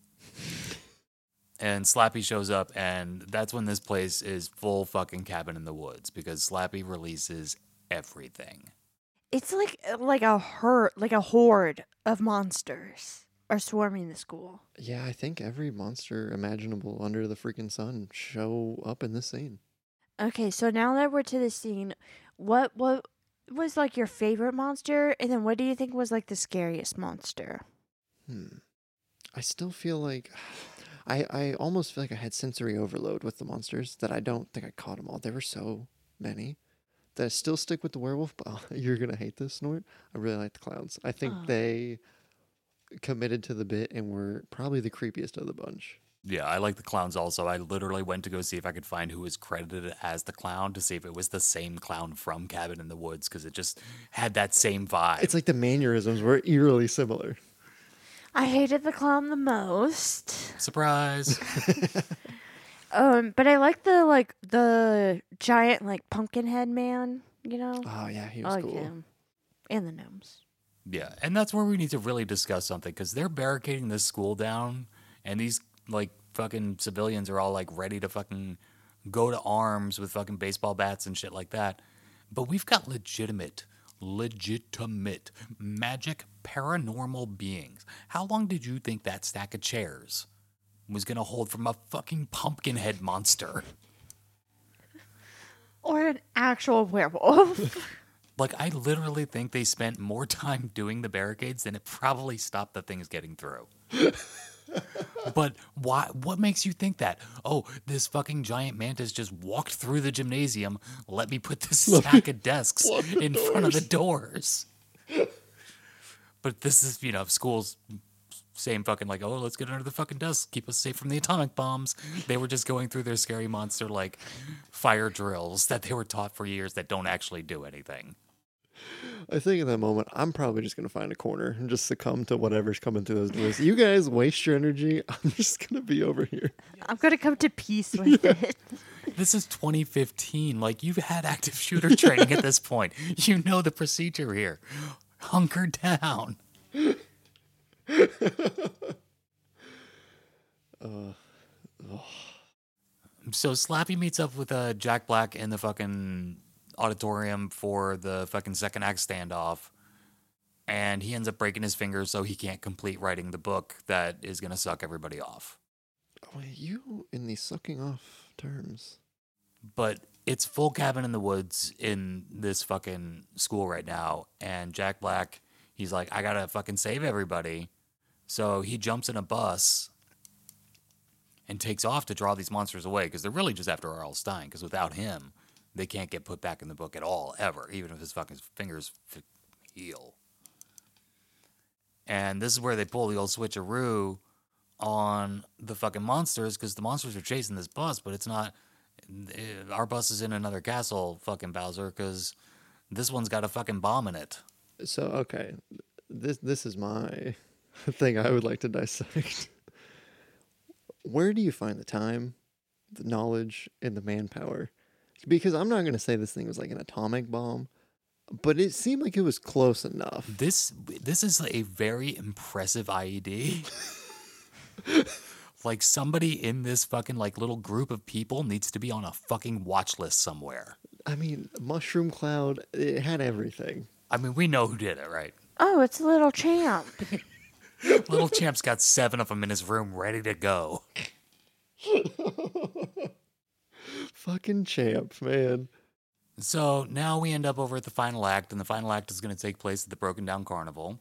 And Slappy shows up, and that's when this place is full fucking Cabin in the Woods, because Slappy releases everything. It's like like a herd, like a horde of monsters are swarming the school. Yeah, I think every monster imaginable under the freaking sun show up in this scene. Okay, so now that we're to the scene, what what was like your favorite monster, and then what do you think was like the scariest monster? Hmm. I still feel like I I almost feel like I had sensory overload with the monsters, that I don't think I caught them all. There were so many that I still stick with the werewolf. But oh, you're gonna hate this, Snort. I really like the clowns. I think Oh. they committed to the bit and were probably the creepiest of the bunch. Yeah, I like the clowns also. I literally went to go see if I could find who was credited as the clown to see if it was the same clown from Cabin in the Woods, because it just had that same vibe. It's like the mannerisms were eerily similar. I hated the clown the most. Surprise. Um, but I like the like the giant like pumpkin head man. You know, Oh yeah, he I was like cool. him, and the gnomes. Yeah, and that's where we need to really discuss something, because they're barricading this school down, and these, like, fucking civilians are all, like, ready to fucking go to arms with fucking baseball bats and shit like that. But we've got legitimate, legitimate magic paranormal beings. How long did you think that stack of chairs was going to hold from a fucking pumpkin head monster? Or an actual werewolf. Like, I literally think they spent more time doing the barricades than it probably stopped the things getting through. But why? What makes you think that? Oh, this fucking giant mantis just walked through the gymnasium. Let me put this stack of desks in front of the doors. But this is, you know, schools same fucking like, oh, let's get under the fucking desk, keep us safe from the atomic bombs. They were just going through their scary monster like fire drills that they were taught for years that don't actually do anything. I think in that moment, I'm probably just going to find a corner and just succumb to whatever's coming through those doors. You guys waste your energy. I'm just going to be over here. I'm going to come to peace with it. This is twenty fifteen. Like, you've had active shooter training at this point. You know the procedure here. Hunker down. uh, oh. So Slappy meets up with uh, Jack Black in the fucking auditorium for the fucking second act standoff, and he ends up breaking his fingers so he can't complete writing the book that is going to suck everybody off. Wait, you in these sucking off terms. But it's full cabin in the woods in this fucking school right now, and Jack Black, he's like, I gotta fucking save everybody. So he jumps in a bus and takes off to draw these monsters away, because they're really just after R L. Stine, because without him, they can't get put back in the book at all, ever, even if his fucking fingers f- heal. And this is where they pull the old switcheroo on the fucking monsters, because the monsters are chasing this bus, but it's not... Our bus is in another castle, fucking Bowser, because this one's got a fucking bomb in it. So, okay, this this is my thing I would like to dissect. Where do you find the time, the knowledge, and the manpower? Because I'm not going to say this thing was like an atomic bomb, but it seemed like it was close enough. This this is a very impressive I E D. Like, somebody in this fucking like little group of people needs to be on a fucking watch list somewhere. I mean, Mushroom Cloud, it had everything. I mean, we know who did it, right? Oh, it's Little Champ. Little Champ's got seven of them in his room ready to go. Fucking Champ, man. So now we end up over at the final act, and the final act is going to take place at the Broken Down Carnival.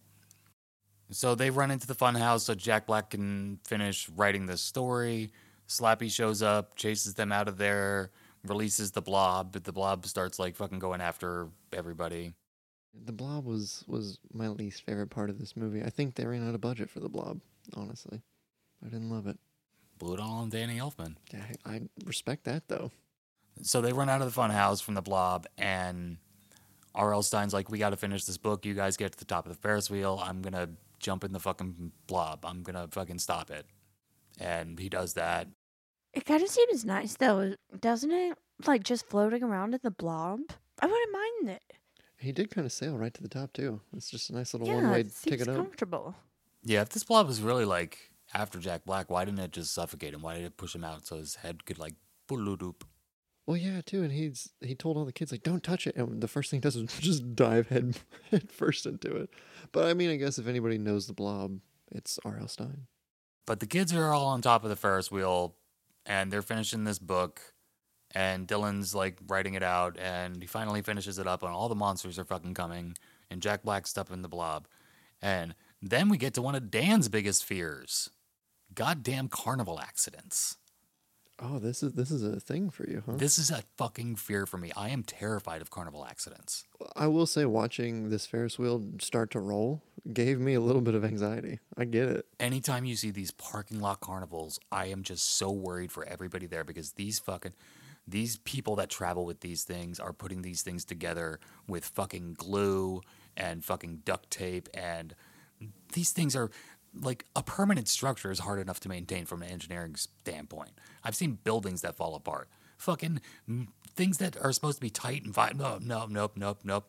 So they run into the fun house so Jack Black can finish writing this story. Slappy shows up, chases them out of there, releases the blob, but the blob starts like fucking going after everybody. The Blob was, was my least favorite part of this movie. I think they ran out of budget for the Blob, honestly. I didn't love it. Blew it all on Danny Elfman. Yeah, I, I respect that, though. So they run out of the fun house from the blob, and R L. Stine's like, we got to finish this book. You guys get to the top of the Ferris wheel. I'm going to jump in the fucking blob. I'm going to fucking stop it. And he does that. It kind of seems nice, though, doesn't it? Like, just floating around in the blob. I wouldn't mind it. He did kind of sail right to the top, too. It's just a nice little Yeah, one-way it seems ticket up. comfortable. Yeah, if this blob was really like after Jack Black, why didn't it just suffocate him? Why did it push him out so his head could like booloop? Well, yeah, too, and he's he told all the kids, like, don't touch it, and the first thing he does is just dive head, head first into it. But, I mean, I guess if anybody knows the Blob, it's R L. Stine. But the kids are all on top of the Ferris wheel, and they're finishing this book, and Dylan's, like, writing it out, and he finally finishes it up, and all the monsters are fucking coming, and Jack Black's up in the blob. And then we get to one of Dan's biggest fears. Goddamn carnival accidents. Oh, this is this is a thing for you, huh? This is a fucking fear for me. I am terrified of carnival accidents. I will say watching this Ferris wheel start to roll gave me a little bit of anxiety. I get it. Anytime you see these parking lot carnivals, I am just so worried for everybody there, because these fucking, these people that travel with these things are putting these things together with fucking glue and fucking duct tape, and these things are like, a permanent structure is hard enough to maintain from an engineering standpoint. I've seen buildings that fall apart. Fucking things that are supposed to be tight and fine. No, no, nope, nope, nope.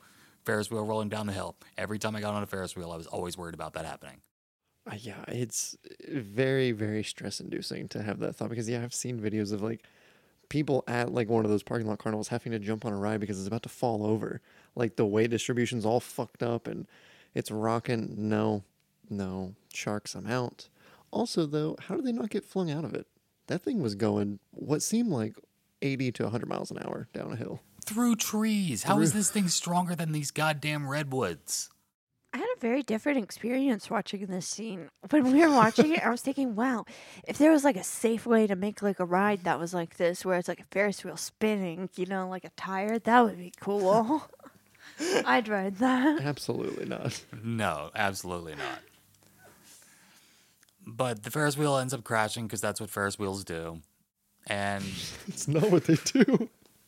Ferris wheel rolling down the hill. Every time I got on a Ferris wheel, I was always worried about that happening. Uh, yeah, it's very, very stress inducing to have that thought because, yeah, I've seen videos of like people at like one of those parking lot carnivals having to jump on a ride because it's about to fall over. Like the weight distribution's all fucked up and it's rocking. No, no, sharks, I'm out. Also, though, how did they not get flung out of it? That thing was going what seemed like eighty to one hundred miles an hour down a hill. Through trees. How is Through- this thing stronger than these goddamn redwoods? I had a very different experience watching this scene. When we were watching it, I was thinking, wow, if there was like a safe way to make like a ride that was like this, where it's like a Ferris wheel spinning, you know, like a tire, that would be cool. I'd ride that. Absolutely not. No, absolutely not. But the Ferris wheel ends up crashing because that's what Ferris wheels do. And, It's not what they do.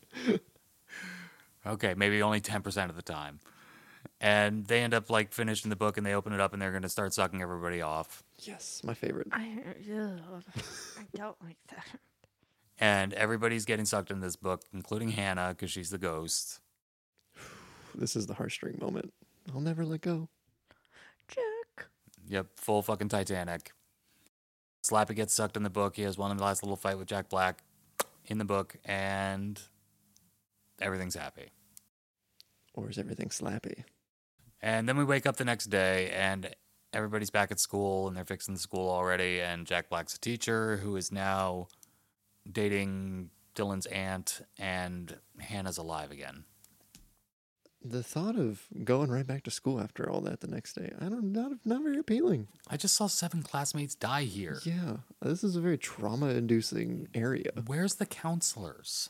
okay, maybe only ten percent of the time. And they end up like finishing the book and they open it up and they're going to start sucking everybody off. Yes, my favorite. I, ugh, I don't like that. And everybody's getting sucked in this book, including Hannah because she's the ghost. This is the heartstring moment. I'll never let go. Jack. Yep, full fucking Titanic. Slappy gets sucked in the book. He has one last little fight with Jack Black in the book, and everything's happy. Or is everything slappy? And then we wake up the next day, and everybody's back at school, and they're fixing the school already, and Jack Black's a teacher who is now dating Dylan's aunt, and Hannah's alive again. The thought of going right back to school after all that the next day, I don't, not, not very appealing. I just saw seven classmates die here. Yeah, this is a very trauma-inducing area. Where's the counselors?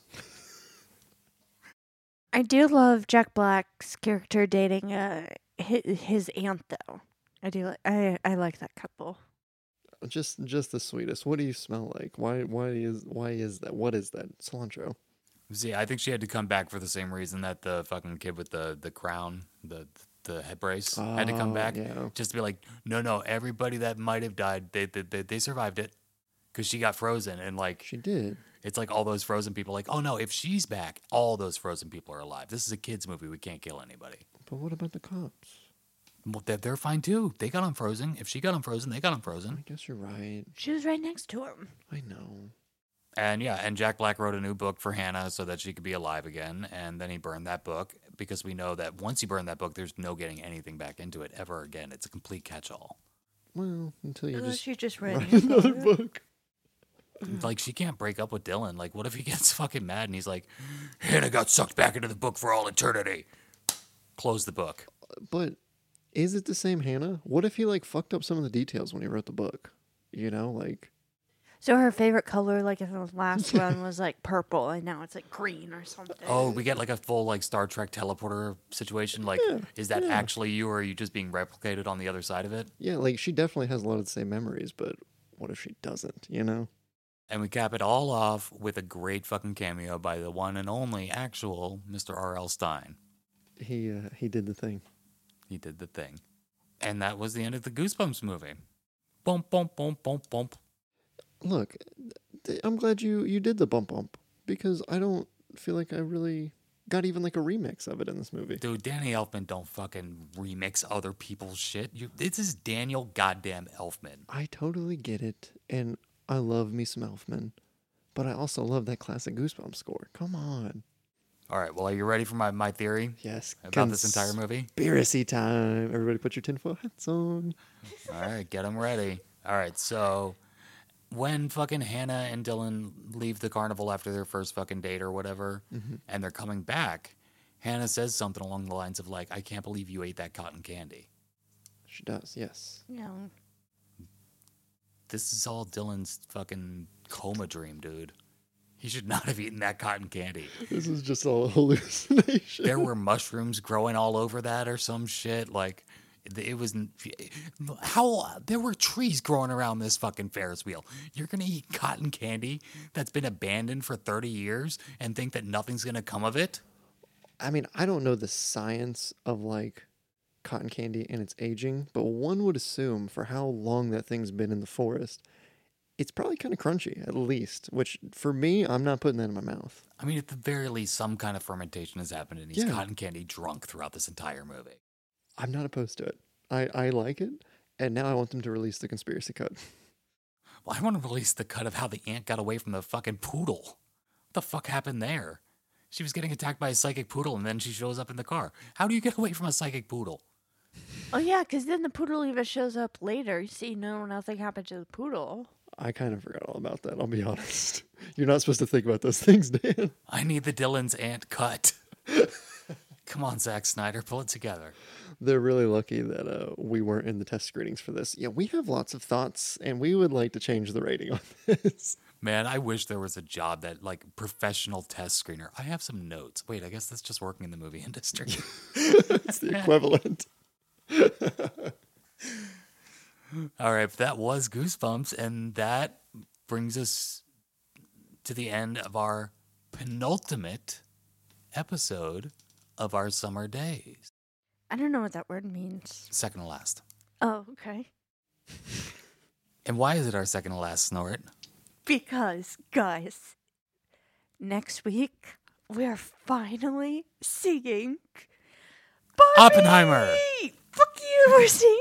I do love Jack Black's character dating uh, his, his aunt, though. I do. Li- I I like that couple. Just, just the sweetest. What do you smell like? Why, why is, why is that? What is that? Cilantro. See, I think she had to come back for the same reason that the fucking kid with the, the crown, the the head brace, had to come Oh, back. yeah. Just to be like, no, no, everybody that might have died, they they, they, they survived it. Because she got frozen. And, like, She did. it's like all those frozen people, like, oh, no, if she's back, all those frozen people are alive. This is a kid's movie. We can't kill anybody. But what about the cops? Well, they're, they're fine, too. They got unfrozen. If she got unfrozen, they got I unfrozen. guess you're right. She was right next to him. I know. And, yeah, and Jack Black wrote a new book for Hannah so that she could be alive again. And then he burned that book because we know that once you burn that book, there's no getting anything back into it ever again. It's a complete catch-all. Well, until you Unless just you just read write it. another book. Like, she can't break up with Dylan. Like, what if he gets fucking mad and he's like, Hannah got sucked back into the book for all eternity. Close the book. But is it the same Hannah? What if he like fucked up some of the details when he wrote the book? You know, like So her favorite color, like in the last one, was like purple, and now it's like green or something. Oh, we get like a full like Star Trek teleporter situation. Like, Yeah, is that yeah. actually you, or are you just being replicated on the other side of it? yeah, like she definitely has a lot of the same memories, but what if she doesn't? You know? And we cap it all off with a great fucking cameo by the one and only actual Mister R L. Stein. He uh, he did the thing. He did the thing. And that was the end of the Goosebumps movie. Bump, bump, bump, bump, bump. Look, th- I'm glad you you did the bump bump because I don't feel like I really got even like a remix of it in this movie. Dude, Danny Elfman don't fucking remix other people's shit. You, this is Daniel goddamn Elfman. I totally get it, and I love me some Elfman, but I also love that classic Goosebumps score. Come on. All right, well, are you ready for my, my theory Yes. about this entire movie? Conspiracy time. Everybody put your tinfoil hats on. All right, get them ready. All right, so when fucking Hannah and Dylan leave the carnival after their first fucking date or whatever, and they're coming back, Hannah says something along the lines of like, I can't believe you ate that cotton candy. She does, yes. No. This is all Dylan's fucking coma dream, dude. He should not have eaten that cotton candy. This is just all a hallucination. There were mushrooms growing all over that or some shit. Like, it was how there were trees growing around this fucking Ferris wheel. You're gonna eat cotton candy that's been abandoned for thirty years and think that nothing's gonna come of it? I mean, I don't know the science of like cotton candy and its aging, but one would assume for how long that thing's been in the forest, it's probably kind of crunchy at least, which for me, I'm not putting that in my mouth. I mean, at the very least, some kind of fermentation has happened, and he's Yeah. cotton candy drunk throughout this entire movie. I'm not opposed to it. I, I like it, and now I want them to release the conspiracy cut. Well, I want to release the cut of how the ant got away from the fucking poodle. What the fuck happened there? She was getting attacked by a psychic poodle, and then she shows up in the car. How do you get away from a psychic poodle? Oh yeah, because then the poodle even shows up later. You see, no, nothing happened to the poodle. I kind of forgot all about that, I'll be honest. You're not supposed to think about those things, Dan. I need the Dylan's ant cut. Come on, Zack Snyder, pull it together. They're really lucky that uh, we weren't in the test screenings for this. Yeah, we have lots of thoughts, and we would like to change the rating on this. Man, I wish there was a job that, like, professional test screener. I have some notes. Wait, I guess that's just working in the movie industry. It's the equivalent. All right, but that was Goosebumps, and that brings us to the end of our penultimate episode of our summer days. I don't know what that word means. Second to last. Oh, okay. And why is it our second to last, Snort? Because, guys, next week we are finally seeing Barbie! Oppenheimer! Fuck you! We're seeing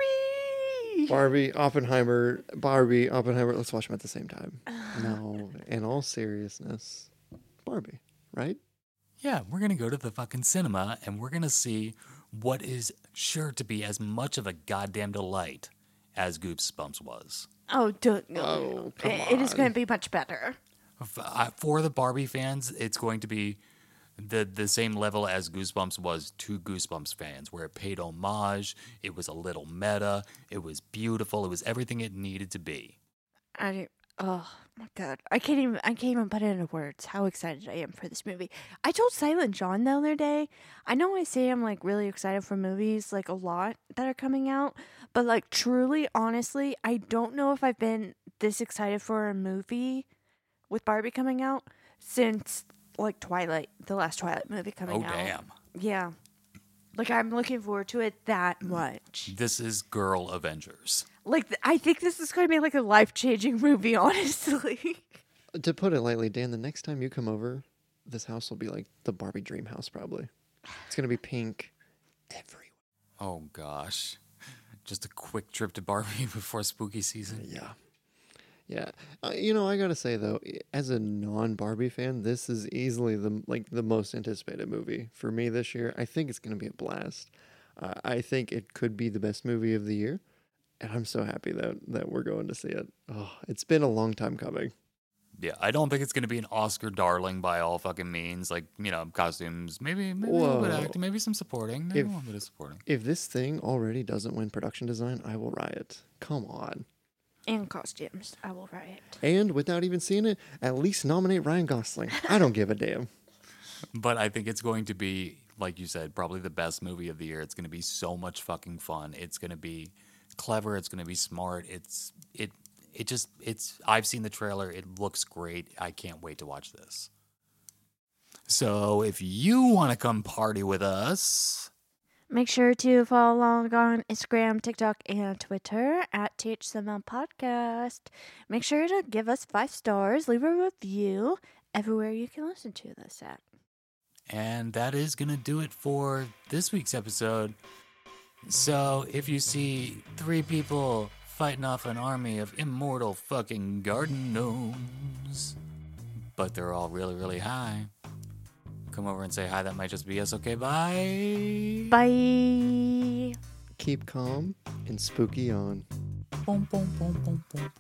Barbie! Barbie, Oppenheimer, Barbie, Oppenheimer. Let's watch them at the same time. No, in all seriousness, Barbie, right? Yeah, we're going to go to the fucking cinema, and we're going to see what is sure to be as much of a goddamn delight as Goosebumps was. Oh, don't, no. Oh, come It- It is on. going to be much better. F- uh, For the Barbie fans, it's going to be the the same level as Goosebumps was to Goosebumps fans, where it paid homage, it was a little meta, it was beautiful, it was everything it needed to be. I oh my god, I can't even I can't even put it into words how excited I am for this movie. I told Silent John the other day. I know I say I'm like really excited for movies, like a lot that are coming out, but like truly, honestly, I don't know if I've been this excited for a movie with Barbie coming out since like Twilight, the last Twilight movie coming Oh, out. damn. Yeah, like I'm looking forward to it that much. This is Girl Avengers. Like th- I think this is going to be like a life changing movie, honestly. To put it lightly, Dan, the next time you come over, this house will be like the Barbie dream house, probably. It's going to be pink everywhere. Oh, gosh. Just a quick trip to Barbie before spooky season. Yeah. Yeah. Uh, you know, I got to say, though, as a non-Barbie fan, this is easily the like the most anticipated movie for me this year. I think it's going to be a blast. Uh, I think it could be the best movie of the year. And I'm so happy that, that we're going to see it. Oh, it's been a long time coming. Yeah, I don't think it's going to be an Oscar darling by all fucking means. Like, you know, costumes, maybe, maybe a little bit of Whoa. acting, maybe some supporting, maybe If- a little bit of supporting. If this thing already doesn't win production design, I will riot. Come on. And costumes. I will riot. And without even seeing it, at least nominate Ryan Gosling. I don't give a damn. But I think it's going to be, like you said, probably the best movie of the year. It's going to be so much fucking fun. It's going to be clever. It's going to be smart. It's it it just it's. I've seen the trailer. It looks great. I can't wait to watch this. So if you want to come party with us, Make sure to follow along on Instagram, TikTok, and Twitter at T H S M L Podcast. Make sure to give us five stars, leave a review everywhere you can listen to this at. and that is going to do it for this week's episode. So if you see three people fighting off an army of immortal fucking garden gnomes, but they're all really, really high, come over and say hi. That might just be us. Okay, bye. Bye. Keep calm and spooky on. Boom, boom, boom, boom, boom.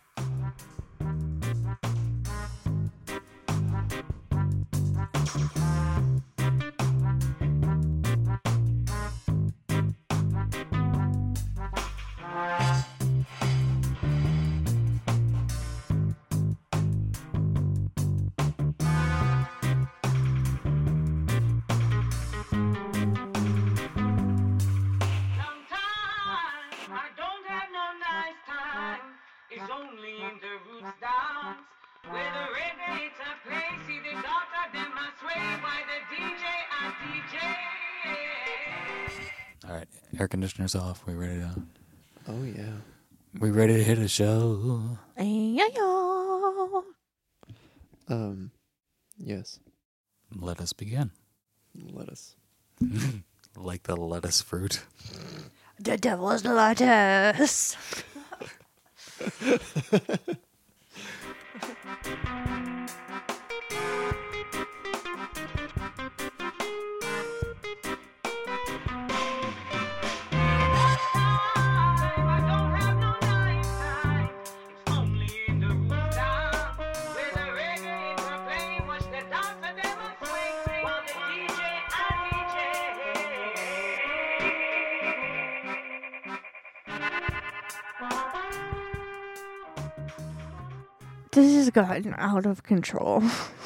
Sometimes I don't have no nice time. It's only in the roots dance. Where the reggae it's a play. See the daughter them a sway by the D J and D J. All right, air conditioner's off. We ready to? Oh, yeah. We ready to hit a show? Ay-ya-ya. Um, yes. Let us begin. Lettuce. Like the lettuce fruit. The devil's lettuce. I don't have no nice time. It's only in the roots down. Where the reggae is a play, watch the dancer them a swing. While the D J and This has gotten out of control.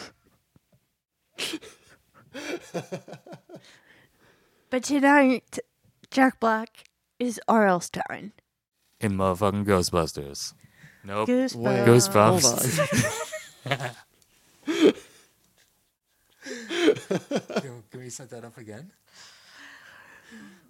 But tonight, Jack Black is R L Stein. In motherfucking Ghostbusters. Nope. Goosebumps. Wait, Goosebumps. hold on. Can, can we set that up again?